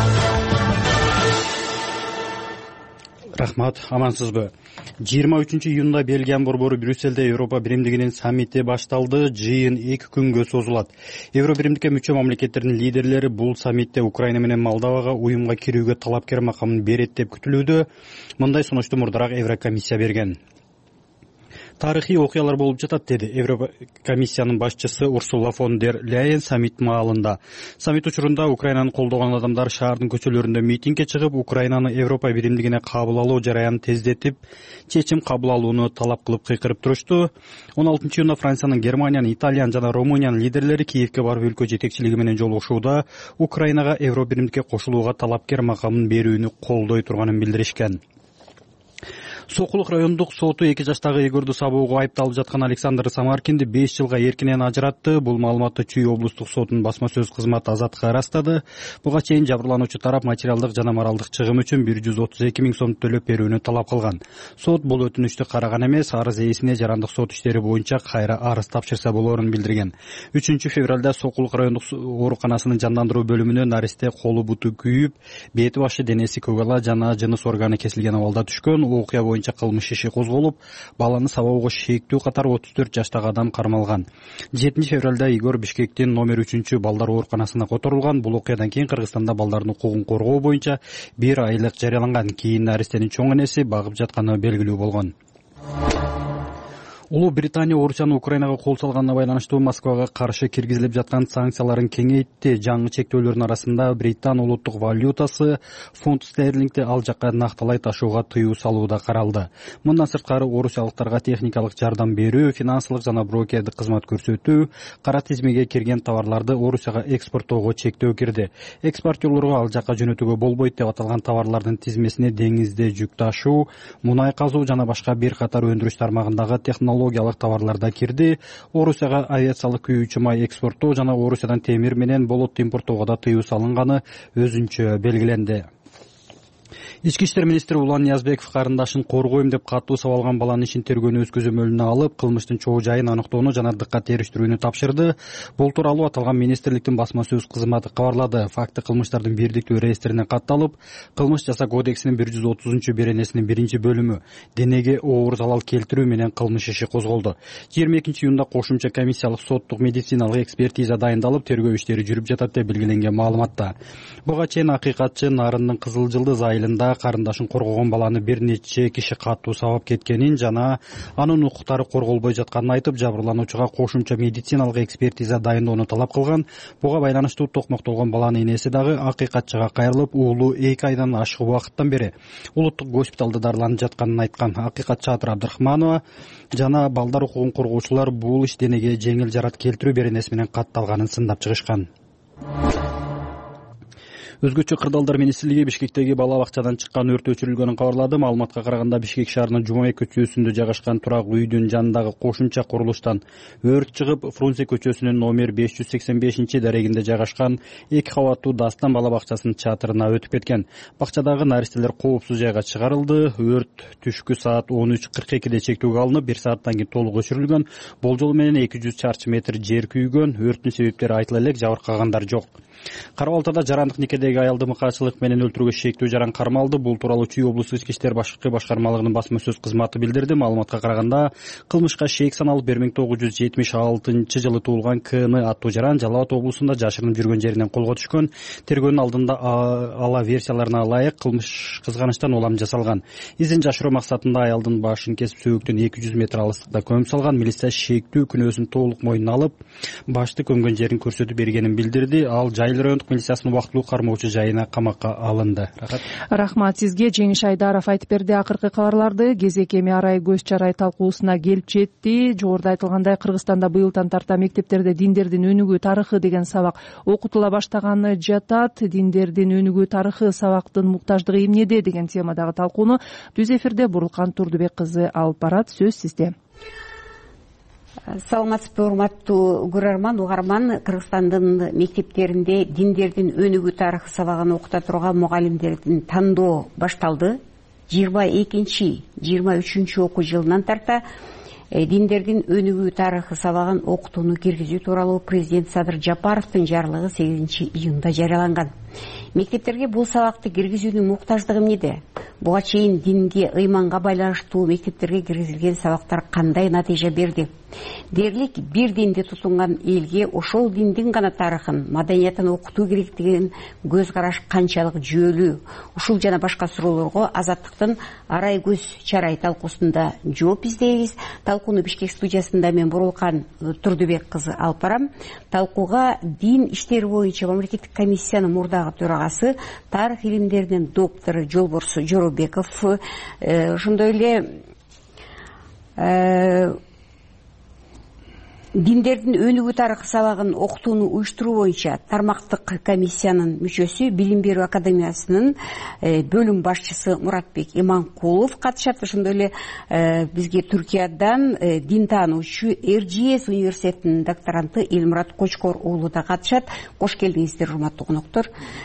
Рахмат, амансызбы? жыйырма үчүнчү июнда Бельгия борбору Брюссельде Европа биримдигинин саммити башталды. Жыйын эки күнгө созулат. Евро биримдикке мүчө мамлекеттердин лидерлери бул саммитте Украина менен Молдовага уюмга кирүүгө талапкер макамын берет деп күтүлүүдө. Мындай сунушту мурдараак Еврокомиссия берген. Тарыхый окуялар болуп жатат, деди Европа комиссиянын башчысы Урсула фон дер Ляйен саммит маалында. Саммит учурунда Украинаны колдогон адамдар шаардын көчөлөрүндө митингге чыгып, Украинаны Европа биримдигине кабыл алуу жараянын тездетип, чечим кабыл алууну талап кылып кыйкырып турушту. он алтынчы июнда Франциянын, Германиянын, Италиянын жана Румыниянын лидерлери Киевке барып өлкө жетекчилиги менен жолугушууда Украинага Евро биримдикке кошулууга талапкер макамын берүүнү колдой турганын билдиришкен. Сокулук райондук соту эки жаштагы Егорду сабоого айыпталып жаткан Александр Самаркинди беш жылга эркинен ажыратты. Бул маалыматты Чүй облустук сотунун басма сөз кызматы Азаттыкка ырастады. Буга чейин жабырлануучу тарап материалдык жана моралдык чыгым үчүн бир жүз отуз эки миң сом төлөп берүүнү талап кылган. Сот бул өтүнүчтү караган эмес, арыз ээсине жарандык сот иштери боюнча кайра арыз тапшырса болоорун билдирген. үчүнчү февралда Сокулук райондук ооруканасынын жандандыруу бөлүмүнө наристе колу буту күйүп, бети башы денеси көгала жана жыныс органы кесилген абалда түшкөн. Окуя боюнча кылмыш иши козголуп, баланы сабоого шектүү катар отуз төрт жаштагы адам кармалган. жетинчи февралда Игор Бишкектин номер үчүнчү балдар ооруканасына которулган. Бул окуядан кийин Кыргызстанда балдардын укугун коргоо боюнча бир айлык жарыяланган. Кийин наристенин чоң энеси багып жатканы белгилүү болгон. Улуу Британия Орусияны Украинага кол салганына байланыштуу Москвага каршы киргизилип жаткан санкцияларын кеңейтти. Жаңы чектөөлөрдүн арасында Британ улуттук валютасы фунт стерлингти ал жакка накталай ташууга тыюу салуу да каралды. Мындан сырткары орусиялыктарга техникалык жардам берүү, финансылык жана брокердик кызмат көрсөтүү, кара тизмеге кирген товарларды Орусияга экспорттоого чектөө кирди. Экспортерлорго ал жакка жөнөтүүгө болбойт деп аталган товарлардын тизмесине деңизде жүк ташуу, мунай казуу жана башка бир катар өндүрүш тармагындагы технологиялык товарларда кирди. Орусияга авиациялык күйүүчү май экспорттоо жана Орусиядан темир менен болот импорттоого да тыюу салынганы өзүнчө белгиленди. Ички иштер министри Улан Ниязбеков карындашын коргойм деп катуу сабалган баланын ишин тергөөнү өз көзөмөлүнө алып, кылмыштын чоо жайын аныктоону жана дыккат териштирүүнү тапшырды. Бул тууралуу аталган министрликтин басма сөз кызматы кабарлады. Факты кылмыштардын бирдиктүү реестрине катталып, кылмыш жасоо кодексинин бир жүз отузунчу беренесинин биринчи бөлүмү денеге оор залал келтирүү менен кылмыш иши козголду. жыйырма экинчи июнда кошумча комиссиялык соттук медициналык экспертиза дайындалып, тергөө иштери жүрүп жатат деп белгиленген маалыматта. Буга чейин акыйкатчы Нарындын Кызыл Жылдыз айылында карындашын коргогон баланы бир нече киши катуу сабап кеткенин жана анын укуктары корголбой жатканын айтып, жабырлануучуга кошумча медициналык экспертиза дайындоону талап кылган. Буга байланыштуу токмоктолгон баланын энеси дагы акыйкатчыга кайрылып, уулу эки айдан ашык убакыттан бери улуттук госпиталда дарыланып жатканын айткан. Акыйкатчы Атыр Абдырахманова жана балдар укугун коргоочулар бул иш денеге жеңил жарат келтирүү беренеси менен катталганын сындап чыгышкан. Өзгөчө кырдаалдар министрлиги Бишкектеги бала бакчадан чыккан өрт өчүрүлгөнүн кабарлады. Маалыматка караганда Бишкек шаарынын Жумабек көчөсүндө жайгашкан турак үйдүн жанындагы кошумча курулуштан өрт чыгып, Фрунзе көчөсүнүн номер беш жүз сексен бешинчи дарегинде жайгашкан эки кабаттуу Дастан бала бакчасынын чатырына өтүп кеткен. Бакчадагы наристелер коопсуз жайга чыгарылды. Өрт түшкү саат он үч кырк экиде чектөөгө алынып, бир сааттан кийин толук өчүрүлгөн. Болжол менен эки жүз чарчы метр жер күйгөн. Өрттүн себептери айтыла элек, жабыркагандар жок. Кара Балтада жарандык никедеги аялды мыкаачылык менен өлтүрүүгө шектүү жаран кармалды. Бул тууралуу Чүй облустук ички иштер башкы башкармалыгынын басма сөз кызматы билдирди. Маалыматка караганда, кылмышка шейк саналып бир миң тогуз жүз жетимиш алтынчы жылы туулган К.Н. аттуу жаран Жалал Абад облусунда жашырынып жүргөн жеринен колго түшкөн. Тергөөнүн алдында ала версияларына ылайык кылмыш кызганычтан улам жасалган. Изин жашыруу максатында аялдын башын кесип сөөктөн эки жүз метр алыстыкта көмүп салган. Милиция шектүү күнөөсүн толук мойнуна алып, башты көмгөн жерин көрсөтүп бергенин билдирди. Ал Жайыл райондук милициясынын убактылуу кармоочу жайына камакка алынды. Рахмат сизге. Жеңиш Айдаров айтып берди. Акыркы кабарларды кезек эми арай көз чарай талкуусуна келип жетти. Жогоруда айтылгандай, Кыргызстанда быйылдан тарта мектептерде диндердин өнүгүү тарыхы деген сабак окутула баштаганы жатат. Диндердин өнүгүү тарыхы сабактын муктаждыгы эмнеде деген темадагы талкууну Түз эфирде Бурулкан Турдубек кызы алып барат. Сөз сизде. Саламатсызбы, урматтуу көрөрман, угарман. Кыргызстандын мектептеринде диндердин өнүгүү тарыхы сабагын окута турган мугалимдердин тандоо башталды. жыйырма экинчи жыйырма үчүнчү окуу жылынан тарта диндердин өнүгүү тарыхы сабагын окутууну киргизүү тууралуу президент Садыр Жапаровдун жарлыгы сегизинчи июнда жарыяланган. Мектептерге бул сабакты киргизүүнүн муктаждыгы эмнеде? Буга чейин динге, ыйманга байланыштуу мектептерге киргизилген сабактар кандай натыйжа берди? Дерлик бир динди тутунган элге ошол диндин гана тарыхын, маданиятын окутуу керек деген көз караш канчалык жүйөлүү? Ушул жана башка суроолорго Азаттыктын арай көз чарай талкуусунда жооп издейбиз. Талкууну Бишкек студиясында мен Бурулкан Турдубек кызы алып барам. Талкууга дин иштери боюнча мамлекеттик комиссиянын мурдагы төрагасы, тарых илимдеринин доктору Жолборс Жоробеков, ошондой эле диндердин өнүгүү тарыхы сабагын окутууну уюштуруу боюнча тармактык комиссиянын мүчөсү, Билим берүү академиясынын бөлүм башчысы Муратбек Иманкулов катышат. Ошондой эле бизге Түркиядан дин таануучу Эр Жи Эс университетинин докторанты Элмурат Кочкор уулу да катышат. Кош келдиңиздер, урматтуу коноктор.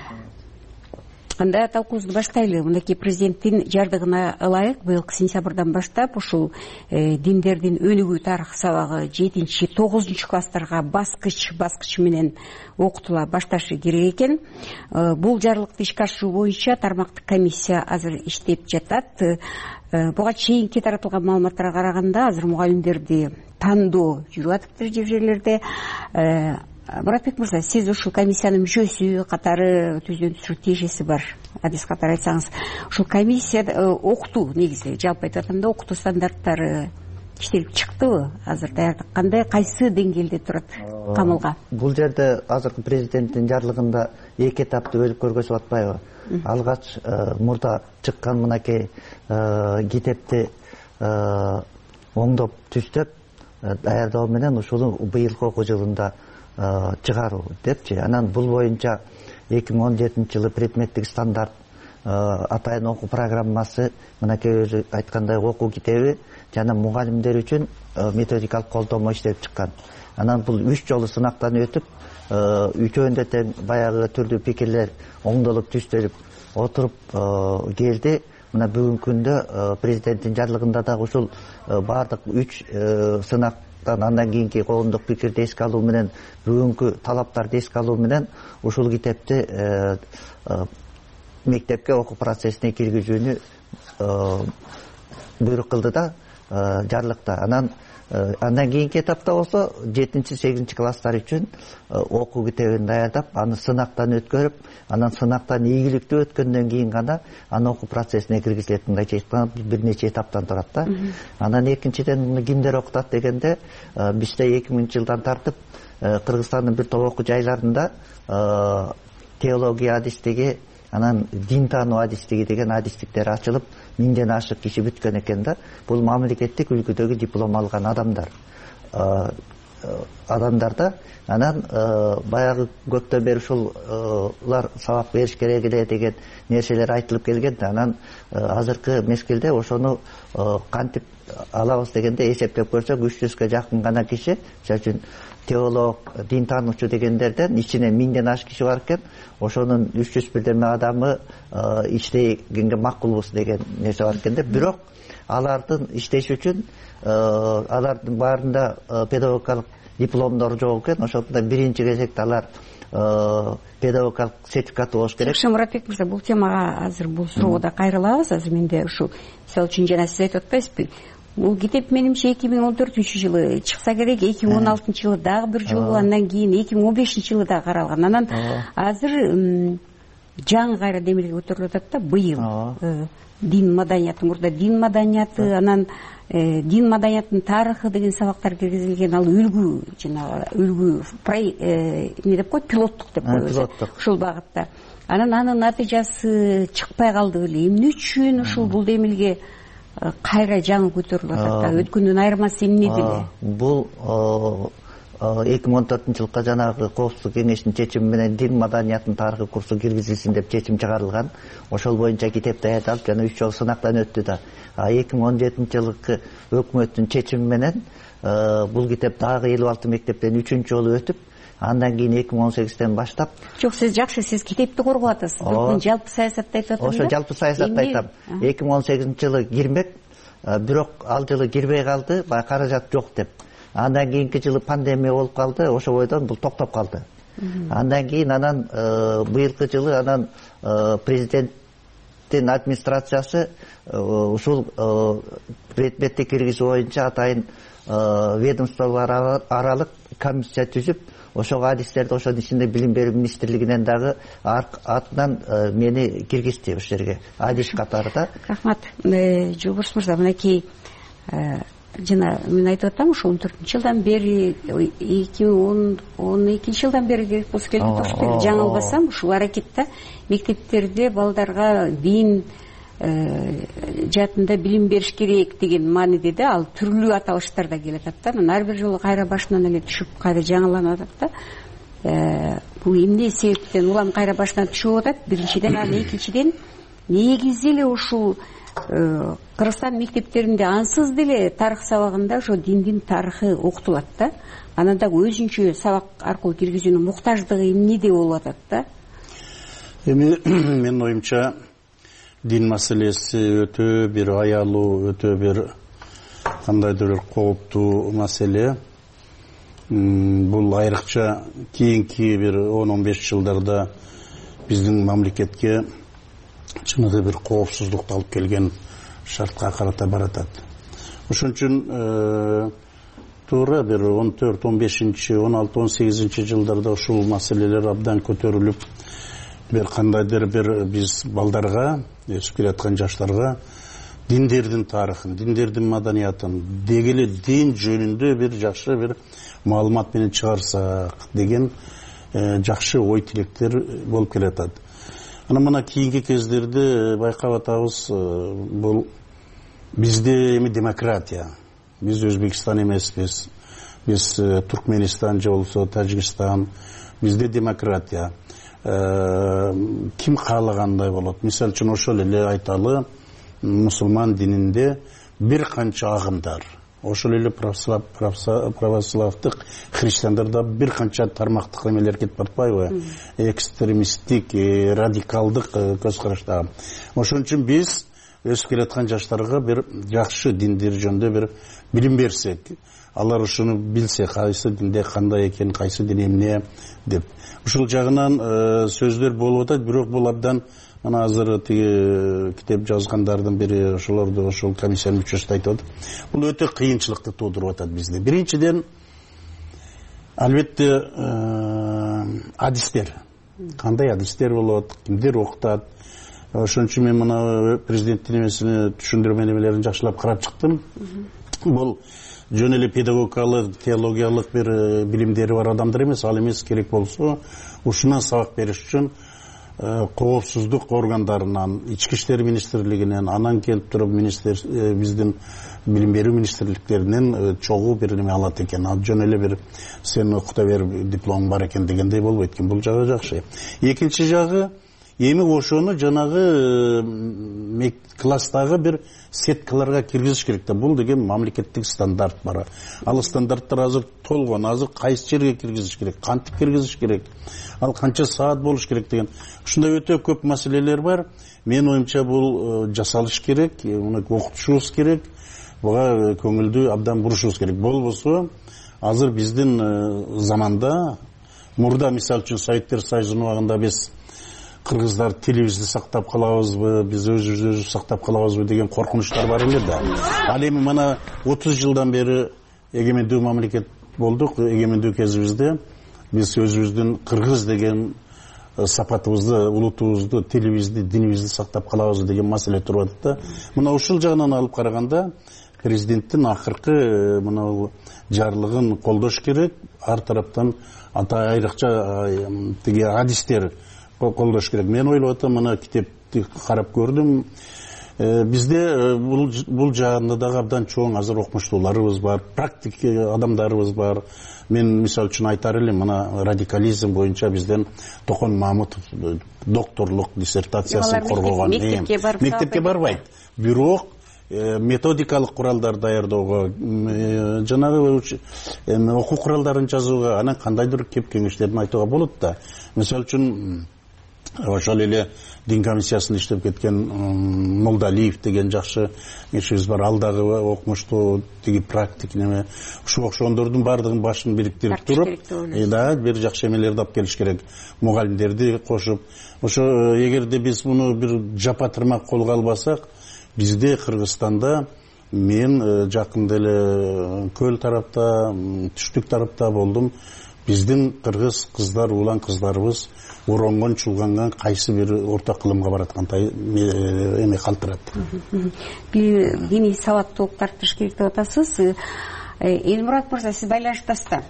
Анда талкуубузду баштайлы. Мынакей президенттин жардыгына ылайык быйылкы сентябрдан баштап ушул диндердин өнүгүү тарыхы сабагы жетинчи тогузунчу класстарга баскыч баскыч менен окутула башташы керек экен. Бул жарлыкты ишке ашыруу боюнча тармактык комиссия азыр иштеп жатат. Буга чейинки таратылган маалыматтарга караганда азыр мугалимдерди тандоо жүрүп атыптыр жер жерлерде. Муратбек мырза, сиз ушул комиссиянын мүчөсү катары, түздөн түшүрүп тиешеси бар. Адис катары айтсаңыз, ушул комиссия окутуу негизи жалпы айтып атканда окутуу стандарттары иштелип чыктыбы? Азыр даярдык кандай, кайсы деңгээлде турат камылга? Бул жерде азыркы президенттин жарлыгында эки этапты бөлүп көргөзүп атпайбы? Алгач мурда чыккан мынакей китепти оңдоп түздөп даярдоо менен ушуну быйылкы окуу жылында чыгаруу депчи. Анан бул боюнча эки миң он жетинчи жылы предметтик стандарт, атайын окуу программасы, мынакей өзү айткандай окуу китеби жана мугалимдер үчүн методикалык колдомо иштелип чыккан. Анан бул үч жолу сынактан өтүп, үчөөндө тең баягы түрдүү пикирлер оңдолуп түзтөлүп отуруп келди. Мына бүгүнкү күндө президенттин жарлыгында да ушул баардык үч сынак андан кийинки коомдук пикирди эске алуу менен, бүгүнкү талаптарды эске алуу менен ушул китепти мектепке окуу процессине киргизүүнү буйрук кылды да жарлыкта. Анан андан кийинки этапта болсо жетинчи сегизинчи класстар үчүн окуу китебин даярдап, аны сынактан өткөрүп, анан сынактан ийгиликтүү өткөндөн кийин гана аны окуу процессине киргизилет. Мындай бир нече этаптан турат да. Анан экинчиден муну кимдер окутат дегенде, бизде эки миңинчи жылдан тартып Кыргызстандын бир топ окуу жайларында теология адистиги, анан дин таануу адистиги деген адистиктер ачылып, миңден ашык киши бүткөн экен да. Бул мамлекеттик үлгүдөгү диплом алган адамдар. адамдарда анан баягы көптөн бери ушулар сабак бериш керек эле деген нерселер айтылып келген да анан азыркы мезгилде ошону кантип алабыз дегенде эсептеп көрсөк үч жүзгө жакын гана киши, мисалы үчүн теолог, дин таануучу дегендерден ичинен миңден ашык киши бар экен. Ошонун үч жүз бирдеме адамы иштегенге макулбуз деген нерсе бар экен да. Бирок алардын иштеш үчүн алардын баарында педагогикалык дипломдору жок экен. Ошондо биринчи кезекте алар педагогикалык сертификаты болуш керек. Жакшы, Муратбек мырза, бул темага азыр бул суроого да кайрылабыз. Азыр менде ушул мисалы үчүн жана сиз айтып атпайсызбы? Бул китеп менимче эки миң он төртүнчү жылы чыкса керек, эки миң он алтынчы жылы дагы бир жолу, андан кийин эки миң он бешинчи жылы да каралган. Анан азыр жаңы кайра демилге көтөрүлүп атат да, быйыл дин маданияты, мурда дин маданияты, анан дин маданиятынын тарыхы деген сабактар киргизилген. Ал үлгү, жанагы үлгү эмне деп коет, пилоттук деп коебуз. Ушул багытта. Анан анын натыйжасы чыкпай калды беле. Эмне үчүн ушул бул демилге кайра жаңы көтөрүлүп атат да? Өткөндөн айырмасы эмне деле? Бул эки миң он төртүнчү жылга жанагы коопсуздук кеңешинин чечими менен дин маданиятынын тарыхы курсу киргизилсин деп чечим чыгарылган. Ошол боюнча китеп даярдалып жана үч жолу сынактан өттү да. эки миң он жетинчи жылкы өкмөттүн чечими менен бул китеп дагы элүү алты мектептен үчүнчү жолу өтүп, андан кийин эки миң он сегизден баштап. Жок, сиз жакшы, сиз китепти коргоп атасыз. Бул жалпы саясатты айтып атасыз. Ошо жалпы саясатты айтам. эки миң он сегизинчи жылы кирмек, бирок ал жылы кирбей калды, баягы каражат жок деп. Андан кийинки жылы пандемия болуп калды, ошо бойдон бул токтоп калды. Андан кийин анан быйылкы жылы анан президенттин администрациясы ушул предметти киргизүү боюнча атайын ведомстволор аралык комиссия түзүп, ошого адистерди ошонун ичинде билим берүү министрлигинен дагы атынан мени киргизди ошол жерге адис катарында. Рахмат. Жолборс мырза, мынакей жана мен айтып атам, ошо он төртүнчү жылдан бери, эки миң он экинчи жылдан бери керек болсо келип турушту. Жаңылбасам, ушул аракетте мектептерде балдарга дин жаатында билим бериш керек деген мааниде да, ал түрлүү аталыштар да келип атат да. Анан ар бир жолу кайра башынан эле түшүп, кайра жаңыланып атат да. Бул эмне себептен улам кайра башынан түшүп атат? Биринчиден, анан экинчиден негизи эле ушул Кыргызстан мектептеринде ансыз деле тарых сабагында ошо диндин тарыхы окутулат да. Анан дагы өзүнчө сабак аркылуу киргизүүнүн муктаждыгы эмнеде болуп атат да? Эми менин оюмча дин маселеси өтө бир аялуу, өтө бир кандайдыр бир кооптуу маселе. Бул айрыкча кийинки бир он он беш жылдарда биздин мамлекетке чыныгы бир коопсуздукту алып келген шартка карата баратат. Ошон үчүн туура бир он төрт он бешинчи он алты он сегизинчи жылдарда ушул маселелер абдан көтөрүлүп, бир кандайдыр бир биз балдарга, өсүп келаткан жаштарга диндердин тарыхын, диндердин маданиятын, дегеле дин жөнүндө бир жакшы бир маалымат менен чыгарсак деген жакшы ой тилектер болуп келатат. Анан мына кийинки кездерде байкап атабыз, бул бизде эми демократия. Биз Өзбекстан эмеспиз. Биз Туркменистан же болсо Тажикстан. Бизде демократия. Ким каалагандай болот. Мисалы үчүн ошол эле айталы, мусулман дининде бир канча агымдар. Ошол эле православдык христиандарда бир канча тармактык эмелер кетип атпайбы? Экстремисттик, радикалдык көз караштагы. Ошон үчүн биз өсүп келаткан жаштарга бир жакшы диндер жөнүндө бир билим берсек, алар ушуну билсе, кайсы динде кандай экен, кайсы дин эмне деп. Ушул жагынан сөздөр болуп атат, бирок бул абдан ана азыр тиги китеп жазгандардын бири ошолорду ошол комиссиянын мүчөсү айтып атат. Бул өтө кыйынчылыкты туудуруп атат бизде. Биринчиден, албетте адистер. Кандай адистер болот, кимдер окутат. Ошон үчүн мен мына президенттин эмесини түшүндүрмө немелерин жакшылап карап чыктым. Бул жөн эле педагогикалык, теологиялык бир билимдери бар адамдар эмес, ал эмес, керек болсо ушунан сабак бериш үчүн коопсуздук органдарынан, ички иштер министрлигинен, анан келип туруп биздин билим берүү министрликтеринен чогуу бир неме алат экен. Ал жөн эле бир сен окута бер, дипломуң бар экен дегендей болбойт экен. Бул жагы жакшы. Экинчи жагы, эми ошону жанагы класстагы бир сеткаларга киргизиш керек да. Бул деген мамлекеттик стандарт бар. Ал стандарттар азыр толгон. Азыр кайсы жерге киргизиш керек, кантип киргизиш керек, ал канча саат болуш керек деген. Ушундай өтө көп маселелер бар. Мен оюмча бул жасалыш керек, муну окутушубуз керек. Буга көңүлдү абдан бурушубуз керек. Болбосо азыр биздин заманда, мурда мисалы үчүн Советтер Союзунун убагында биз кыргыздар телибизди сактап калабызбы, биз өзүбүздү сактап калабызбы деген коркунучтар бар эле да. Ал эми мына отуз жылдан бери эгемендүү мамлекет болдук. Эгемендүү кезибизде биз өзүбүздүн кыргыз деген сапатыбызды, улутубузду, тилибизди, динибизди сактап калабыз деген маселе туруп атат да. Мына ушул жагынан алып караганда президенттин акыркы мына жарлыгын колдош керек. Ар тараптан ата айрыкча тиги адистер колдош керек. Мен ойлоп атам, мына китепти карап көрдүм. Бизде бул жагында дагы абдан чоң азыр окумуштууларыбыз бар, практик адамдарыбыз бар. Мен мисалы үчүн айтар элем, мына радикализм боюнча бизден Токон Мамутов докторлук диссертациясын коргогон. Мектепке барбайт. Бирок методикалык куралдар даярдоого, жанагы окуу куралдарын жазууга, анан кандайдыр кеп кеңештерин айтууга болот да. Мисалы үчүн ошол эле дин комиссиясында иштеп кеткен Молдалиев деген жакшы кишибиз бар. Ал дагы окумуштуу, тиги практик неме, ушул окшондордун баардыгын башын бириктирип туруп, да, бир жакшы эмелерди алып келиш керек. Мугалимдерди кошуп, ошо эгерде биз муну бир жапатырмак колго албасак, бизде Кыргызстанда, мен жакында эле көл тарапта, түштүк тарапта болдум. Биздин кыргыз кыздар, улан кыздарыбыз оронгон, чулганган кайсы бир орто кылымга бараткандай эме калтырат. Диний сабаттуулукту арттырыш керек деп атасыз. Элмурат мырза, сиз байланыштасыз да?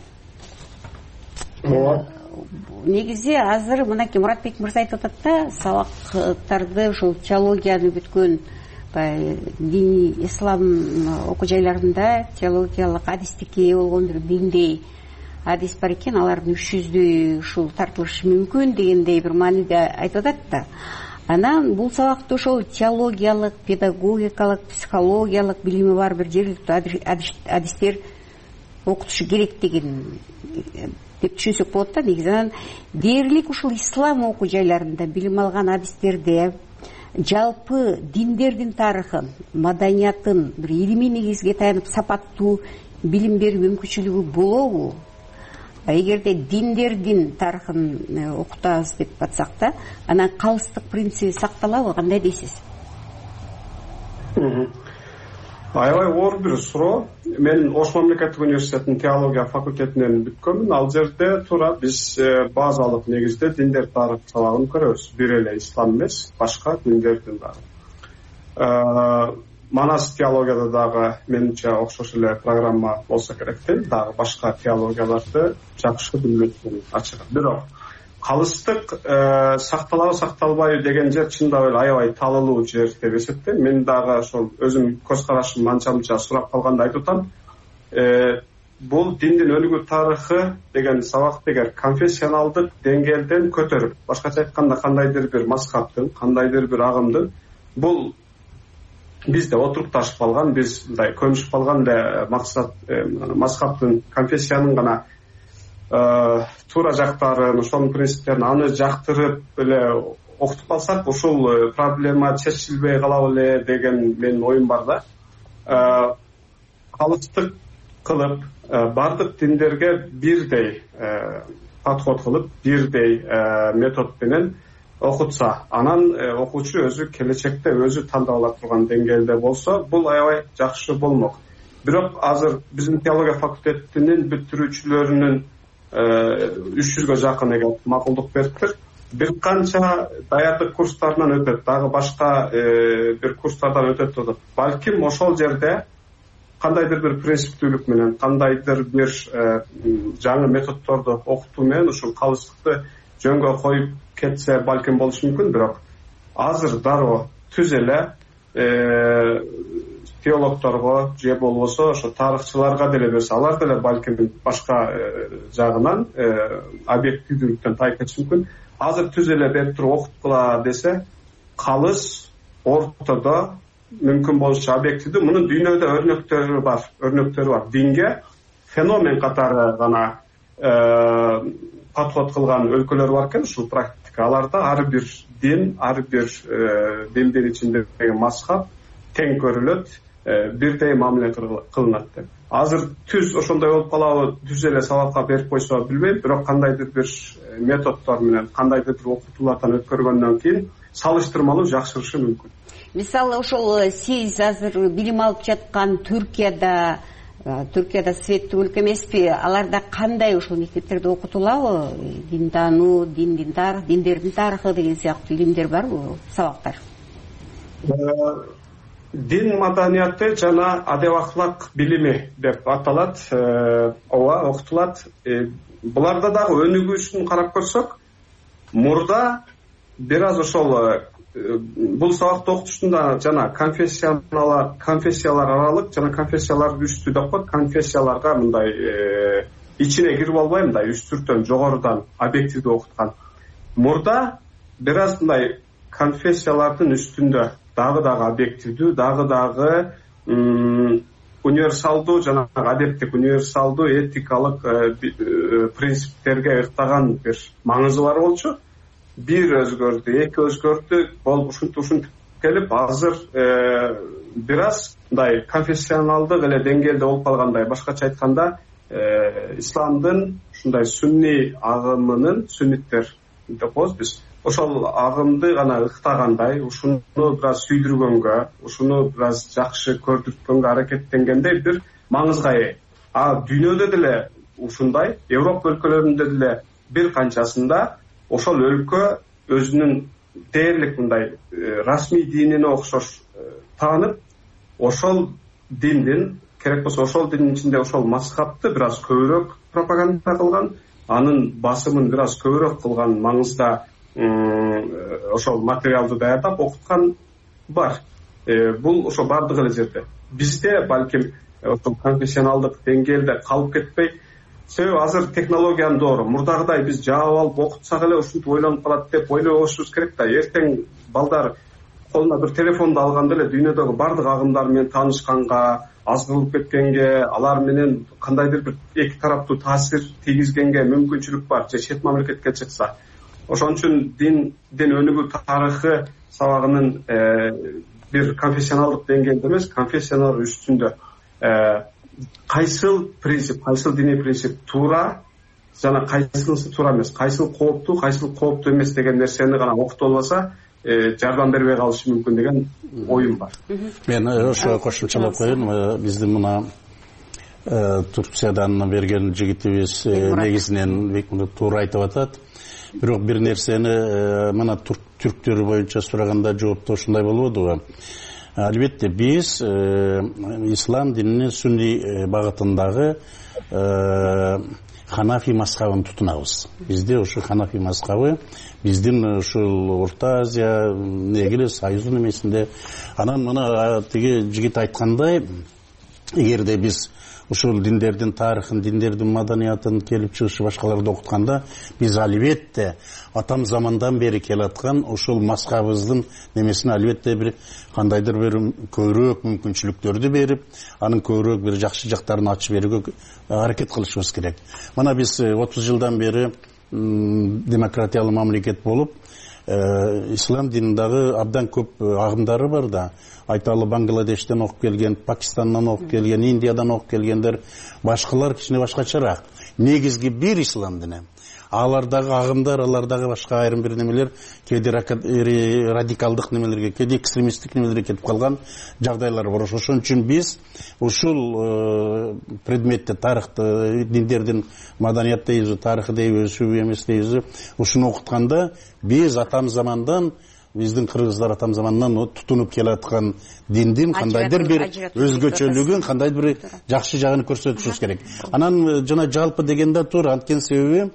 Ооба. Негизи азыр мынакей Муратбек мырза айтып атат да, сабактарды ушул теологияны бүткөн диний ислам окуу жайларында теологиялык адистикке ээ болгон бир биндей адис бар экен, алардын үч жүздөй ушул тартылышы мүмкүн дегендей бир мааниде айтып атат да. Анан бул сабакты ошол теологиялык, педагогикалык, психологиялык билими бар бир жергиликтүү адистер окутушу керек деген деп түшүнсөк болот да. Негизи анан дээрлик ушул ислам окуу жайларында билим алган адистерде жалпы диндердин тарыхын, маданиятын бир илимий негизге таянып сапаттуу билим берүү мүмкүнчүлүгү болобу? Эгерде диндердин тарыхын окутабыз деп атсак да, анан калыстык принциби сакталабы, кандай дейсиз? Аябай оор бир суроо. Мен Ош мамлекеттик университетинин теология факультетинен бүткөнмүн. Ал жерде туура биз базалык негизде диндер тарых сабагын көрөбүз. Бир эле ислам эмес, башка диндердин дагы. Манас теологияда дагы менимче окшош эле программа болсо керек дейм. Дагы башка теологияларды жакшы билүүнү ачык. Бирок калыстык сакталабы сакталбайбы деген жер чындап эле аябай талылуу жер деп эсептейм. Мен дагы ошол өзүм көз карашым анча-мынча сурап калганда айтып атам. Бул диндин өнүгүү тарыхы деген сабакты эгер конфессионалдык деңгээлден көтөрүп, башкача айтканда кандайдыр бир мазхабтын, кандайдыр бир агымдын, бул бизде отурукташып калган, биз мындай көнүшүп калган эле максат мазхабтын, конфессиянын гана туура жактарын, ошонун принциптерин аны жактырып эле окутуп калсак, ушул проблема чечилбей калабы эле деген менин оюм бар да. Калыстык кылып, бардык диндерге бирдей подход кылып, бирдей метод менен окутса, анан окуучу өзү келечекте өзү тандап ала турган деңгээлде болсо, бул аябай жакшы болмок. Бирок азыр биздин теология факультетинин бүтүрүүчүлөрүнүн үч жүзгө жакын эгер макулдук бериптир, бир канча даярдык курстарынан өтөт, дагы башка бир курстардан өтөт деп. Балким ошол жерде кандайдыр бир принциптүүлүк менен, кандайдыр бир жаңы методдорду окутуу менен ушул калыстыкты жөнгө коюп кетсе балким болушу мүмкүн, бирок азыр дароо түз эле теологторго же болбосо ошо тарыхчыларга деле берсе, алар деле балким башка жагынан объективдүүлүктөн тайып кетиши мүмкүн. Азыр түз эле берип туруп окуткула десе, калыс ортодо мүмкүн болушу объективдүү. Мунун дүйнөдө өрнөктөрү бар, өрнөктөрү бар. Динге феномен катары гана подход кылган өлкөлөр бар экен, ушул практика. Аларда ар бир дин, ар бир диндин ичиндеги мазхаб тең көрүлөт, бирдей мамиле кылынат деп. Азыр түз ошондой болуп калабы, түз эле сабакка берип койсо билбейм, бирок кандайдыр бир методдор менен, кандайдыр бир окутуулардан өткөргөндөн кийин салыштырмалуу жакшырышы мүмкүн. Мисалы, ошол сиз азыр билим алып жаткан Түркияда, Түркияда светтүү өлкө эмеспи? Аларда кандай ошол мектептерде окутулабы? Дин таануу, диндин тарыхы, диндердин тарыхы деген сыяктуу илимдер барбы, сабактар? Дин маданияты жана адеп ахлак билими деп аталат, ооба, окутулат. Буларда дагы өнүгүүсүн карап көрсөк, мурда бир аз ошол бул сабакты окутушунда жана конфессиялар, конфессиялар аралык жана конфессиялар үстү деп коет. Конфессияларга мындай ичине кирип албай, мындай үстүртөн жогорудан объективдүү окуткан. Мурда бир аз мындай конфессиялардын үстүндө дагы дагы объективдүү, дагы дагы универсалдуу жана адептик, универсалдуу этикалык принциптерге ыктаган бир маңызы бар болчу. Бир өзгөрдү, эки өзгөрдү, болуп ушинтип ушинтип келип, азыр бир аз мындай конфессионалдык эле деңгээлде болуп калгандай. Башкача айтканда, исламдын ушундай сүнний агымынын, сүнниттер деп коебуз биз, ошол агымды гана ыктагандай, ушуну бир аз сүйдүргөнгө, ушуну бир аз жакшы көрдүрткөнгө аракеттенгендей бир маңызга ээ. А дүйнөдө деле ушундай, Европа өлкөлөрүндө деле бир канчасында ошол өлкө өзүнүн дээрлик мындай расмий динине окшош таанып, ошол диндин, керек болсо ошол диндин ичинде ошол мазхабты бир аз көбүрөөк пропаганда кылган, анын басымын бир аз көбүрөөк кылган, маңызда ошол материалды даярдап окуткан бар. Бул ошо бардык эле жерде. Бизде балким ошол конфессионалдык деңгээлде калып кетпей, себеби азыр технологиянын доору. Мурдагыдай биз жаап алып окутсак эле ушинтип ойлонуп калат деп ойлобошубуз керек да. Эртең балдар колуна бир телефонду алганда эле дүйнөдөгү бардык агымдар менен таанышканга, азгырылып кеткенге, алар менен кандайдыр бир эки тараптуу таасир тийгизгенге мүмкүнчүлүк бар, же чет мамлекетке чыкса. Ошон үчүн диндин өнүгүү тарыхы сабагынын бир конфессионалдык деңгээлде эмес, конфессиялар үстүндө кайсыл принцип, кайсыл диний принцип туура жана кайсылысы туура эмес, кайсыл кооптуу, кайсыл кооптуу эмес деген нерсени гана окутуп албаса жардам бербей калышы мүмкүн деген оюм бар. Мен ошо кошумчалап коеюн, биздин мына Турциядан берген жигитибиз негизинен туура айтып атат. Бирок бир нерсени мына түрктөр боюнча сураганда жоопту ушундай болбодубу? Албетте биз ислам дининин сүнний багытындагы Ханафи мазхабын тутунабыз. Бизде ушу Ханафи мазхабы биздин ушул Орто Азия негиле Союздун эмесинде. Анан мына тиги жигит айткандай, эгерде биз ушул диндердин тарыхын, диндердин маданиятын келип чыгышы башкаларды окутканда, биз албетте атам замандан бери келаткан ушул мазхабыбыздын немесин албетте бир кандайдыр бир көбүрөөк мүмкүнчүлүктөрдү берип, анын көбүрөөк бир жакшы жактарын ачып берүүгө аракет кылышыбыз керек. Мына биз отуз жылдан бери демократиялуу мамлекет болуп, ислам динindagi абдан көп агымдары бар да. Айталы Бангладештен окуп келген, Пакистандан окуп келген, Индиядан окуп келгендер, башкалар кичине башкачараак. Негизги бир ислам дини. Алардагы агымдар, алардагы башка айрым бир немелер, кээде радикалдык немелерге, кээде экстремисттик немелерге кетип калган жагдайлар бар. Ошон үчүн биз ушул предметте, тарыхты, диндердин маданият дейбиз, тарыхы дейбиз, эмес дейбиз, ушуну окутканда биз атам замандан, биздин кыргыздар атам замандан тутунуп келаткан диндин кандайдыр бир өзгөчөлүгүн, кандайдыр бир жакшы жагын көрсөтүшүбүз керек. Анан жана жалпы дегенде туура, анткени себеби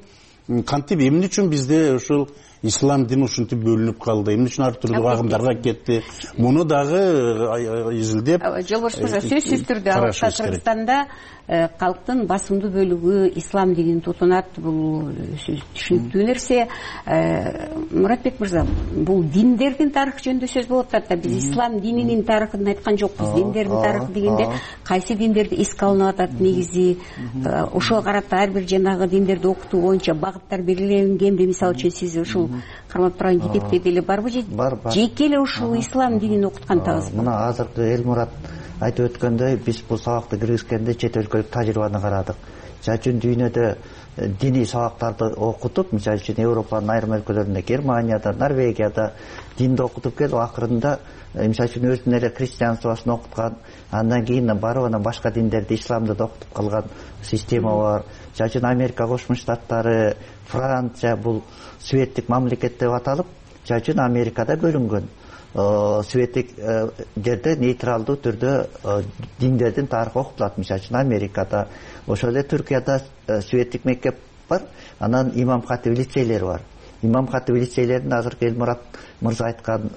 кантип эмне үчүн бизде ушул ислам дини ушинтип бөлүнүп калды, эмне үчүн ар түрдүү агымдарга кетти, муну дагы изилдеп жолборс мырза, сөзсүз түрдө Кыргызстанда калктын басымдуу бөлүгү ислам динин тутунат, бул түшүнүктүү нерсе. Муратбек мырза, бул диндердин тарыхы жөнүндө сөз болуп атат да, биз ислам дининин тарыхын айткан жокпуз. Диндердин тарыхы дегенде кайсы диндерди эске алынып атат негизи, ошого карата ар бир жанагы диндерди окутуу боюнча багыттар белгиленгенби? Мисалы үчүн сиз ушул кармап турган китепте деле барбы же жеке эле ушул ислам динин окуткандабызбы? Мына азыркы Элмурат айтып өткөндөй, биз бул сабакты киргизгенде чет өлкөлүк тажрыйбаны карадык. Жана үчүн дүйнөдө диний сабактарды окутуп, мисалы үчүн Европанын айрым өлкөлөрүндө, Германияда, Норвегияда динди окутуп келип, акырында мисалы үчүн өзүнүн эле христианствосун окуткан, андан кийин барып анан башка диндерди, исламды да окутуп калган система бар. Жана үчүн Америка Кошмо Штаттары, Франция бул светтик мамлекет деп аталып, жана үчүн Америкада бөлүнгөн. Светтик жерде нейтралдуу түрдө диндердин тарыхы окутулат. Мисалы үчүн Америкада, ошол эле Түркияда светтик мектеп бар, анан имам хатип лицейлер бар. Имам хатип лицейлерин азыркы Элмурат мырза айткан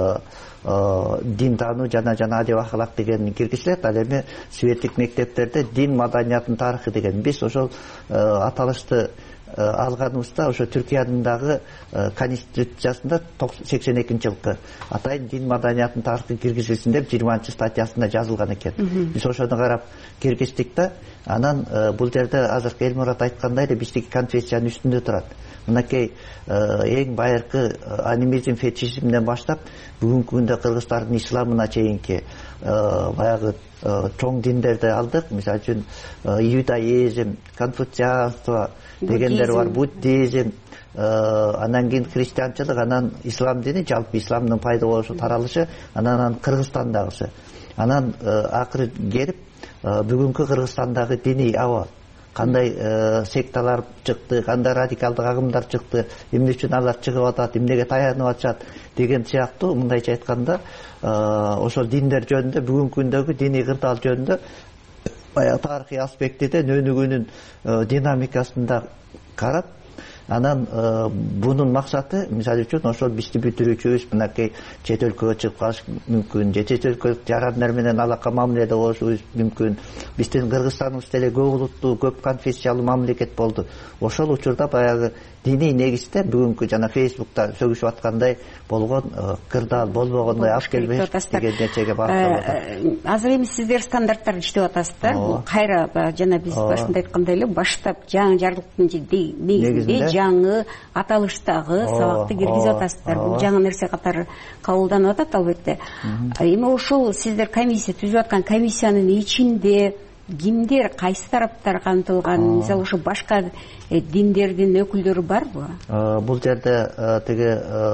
дин таануу жана жана адеп ахлак деген киргизилет. Ал эми светтик мектептерде дин маданиятынын тарыхы деген биз ошол аталышты алганыбызда ошо Түркиянын дагы конституциясында сексен экинчи жылкы атайын дин маданиятынын тарыхы киргизилсин деп жыйырманчы статьясында жазылган экен. Биз ошону карап киргиздик да, анан бул жерде азыркы Элмурат айткандай эле биздики конфессиянын үстүндө турат. Мынакей эң байыркы анимизм, фетишизмден баштап бүгүнкү күндө кыргыздардын исламына чейинки баягы чоң диндерди алдык. Мисалы үчүн иудаизм, конфуцианство дегендер бар, буддизм, анан кийин христианчылык, анан ислам дини, жалпы исламдын пайда болушу, таралышы, анан Кыргызстандагысы. Анан акыры келип бүгүнкү Кыргызстандагы диний аба кандай секталар чыкты, кандай радикалдык агымдар чыкты, эмне үчүн алар чыгып атат, эмнеге таянып атышат деген сыяктуу, мындайча айтканда ошол диндер жөнүндө, бүгүнкү күндөгү диний кырдаал жөнүндө баягы тарыхый аспектиден өнүгүүнүн динамикасында карап, анан бунун максаты мисалы үчүн ошол бизди бүтүрүүчүбүз мынакей чет өлкөгө чыгып калыш мүмкүн, же чет өлкөлүк жарандар менен алака мамиледе болушубуз мүмкүн. Биздин Кыргызстаныбыз деле көп улуттуу, көп конфессиялуу мамлекет болду. Ошол учурда баягы диний негизде бүгүнкү жана Фейсбукта сөгүшүп аткандай болгон кырдаал болбогондой алып келбеш деген нерсеге багытталат. Азыр эми сиздер стандарттарды иштеп атасыздар. Бул кайра жана биз башында айткандай эле баштап жаңы жарлыктын негизинде жаңы аталыштагы сабакты киргизип атасыздар. Бул жаңы нерсе катары кабылданып атат албетте. Эми ошол сиздер комиссия түзүп аткан комиссиянын ичинде кимдер, кайсы тараптар камтылган? Мисалы ошо башка диндердин өкүлдөрү барбы? Бул жерде тиги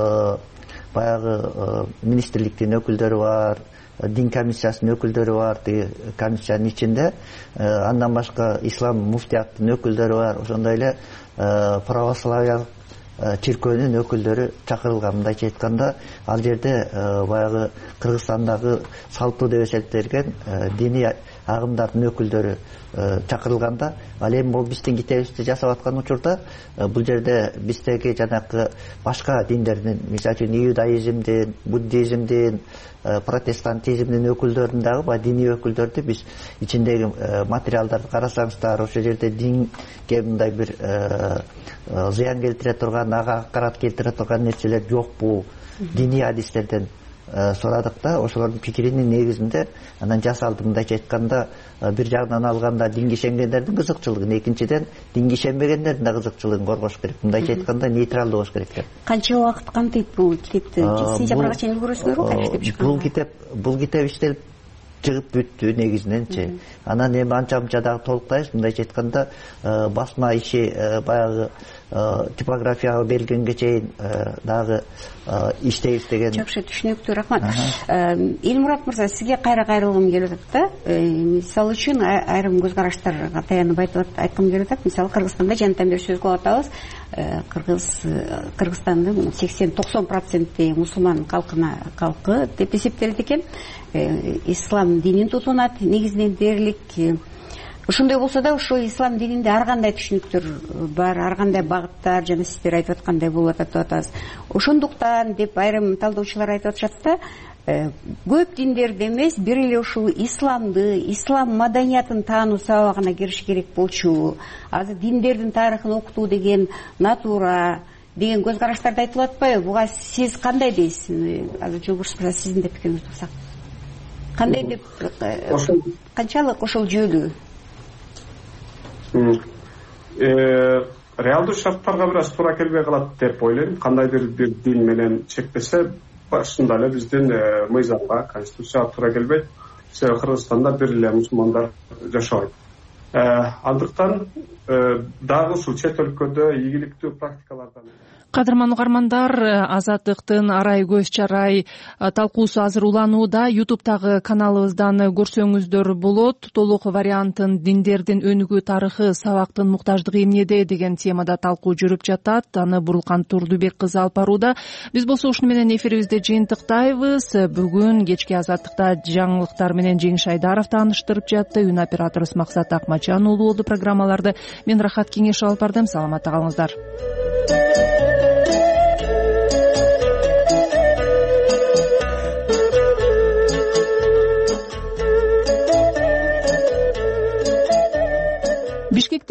баягы министрликтин өкүлдөрү бар, дин комиссиясынын өкүлдөрү бар, тиги комиссиянын ичинде. Андан башка ислам муфтияттын өкүлдөрү бар, ошондой эле православия чиркөөнүн өкүлдөрү чакырылган. Мындайча айтканда, ал жерде баягы Кыргызстандагы салттуу деп эсептелген диний агымдардын өкүлдөрү чакырылганда, ал эми бул биздин китебибизди жасап аткан учурда бул жерде биздеги жанакы башка диндердин, мисалы үчүн иудаизмдин, буддизмдин, протестантизмдин өкүлдөрүн дагы, баягы диний өкүлдөрдү биз ичиндеги материалдарды карасаңыздар, ошол жерде динге мындай бир зыян келтире турган, ага акарат келтире турган нерселер жокпу, диний адистерден сурадык да, ошолордун пикиринин негизинде анан жасалды. Мындайча айтканда, бир жагынан алганда динге ишенгендердин кызыкчылыгын, экинчиден динге ишенбегендердин да кызыкчылыгын коргош керек. Мындайча айтканда, нейтралдуу болуш керек. Канча убакыт камтыйт бул китепти? Сентябрга чейин үлгүрөсүңөрбү кайра иштеп чыкканга? Бул китеп, бул китеп иштелип чыгып бүттү негизиненчи. Анан эми анча-мынча дагы толуктайбыз. Мындайча айтканда, басма иши баягы типографияга берилгенге чейин дагы иштейбиз деген. Жакшы, түшүнүктүү, рахмат. Элмурат мырза, сизге кайра кайрылгым келип атат да. Мисалы үчүн айрым көз караштарга таянып айткым келип атат. Мисалы Кыргызстанда жантан бери сөз кылып атабыз. Кыргыз Кыргызстандын сексен токсон проценти мусулман калкына калкы деп эсептелет экен. Ислам динин тутунат негизинен дээрлик. ошондой болсо да ошо ислам дининде ар кандай түшүнүктөр бар, ар кандай багыттар, жана сиздер айтып аткандай болуп атат деп атабыз. Ошондуктан деп айрым талдоочулар айтып атышат да, көп диндерди эмес, бир эле ушул исламды, ислам маданиятын таануу сабагына кириш керек болчу. Азыр диндердин тарыхын окутуу деген натура деген көз караштарды айтылып атпайбы? Буга сиз кандай дейсиз? Азыр Жолборс мырза, сиздин да пикириңизди алсак. Кандай деп, канчалык ошол жүйөлүү? Реалдуу шарттарга бир аз туура келбей калат деп ойлойм. Кандайдыр бир дин менен чектесе башында эле биздин мыйзамга, конституцияга туура келбейт. Себеби Кыргызстанда бир эле мусулмандар жашабайт. Андыктан дагы ушул чет өлкөдө ийгиликтүү практикалардан. Кадырман угармандар, Азаттыктын арай көз чарай талкуусу азыр уланууда. ютубтагы каналыбыздан көрсөңүздөр болот. Толук вариантын диндердин өнүгүү тарыхы, сабактын муктаждыгы эмнеде деген темада талкуу жүрүп жатат. Аны Бурулкан Турдубек кызы алып барууда. Биз болсо ушуну менен эфирибизди жыйынтыктайбыз. Бүгүн кечки Азаттыкта жаңылыктар менен Жеңиш Айдаров тааныштырып жатты. Үн операторубуз Максат Акмачан уулу болду. Программаларды мен Рахат Кеңешов алып бардым. Саламатта калыңыздар.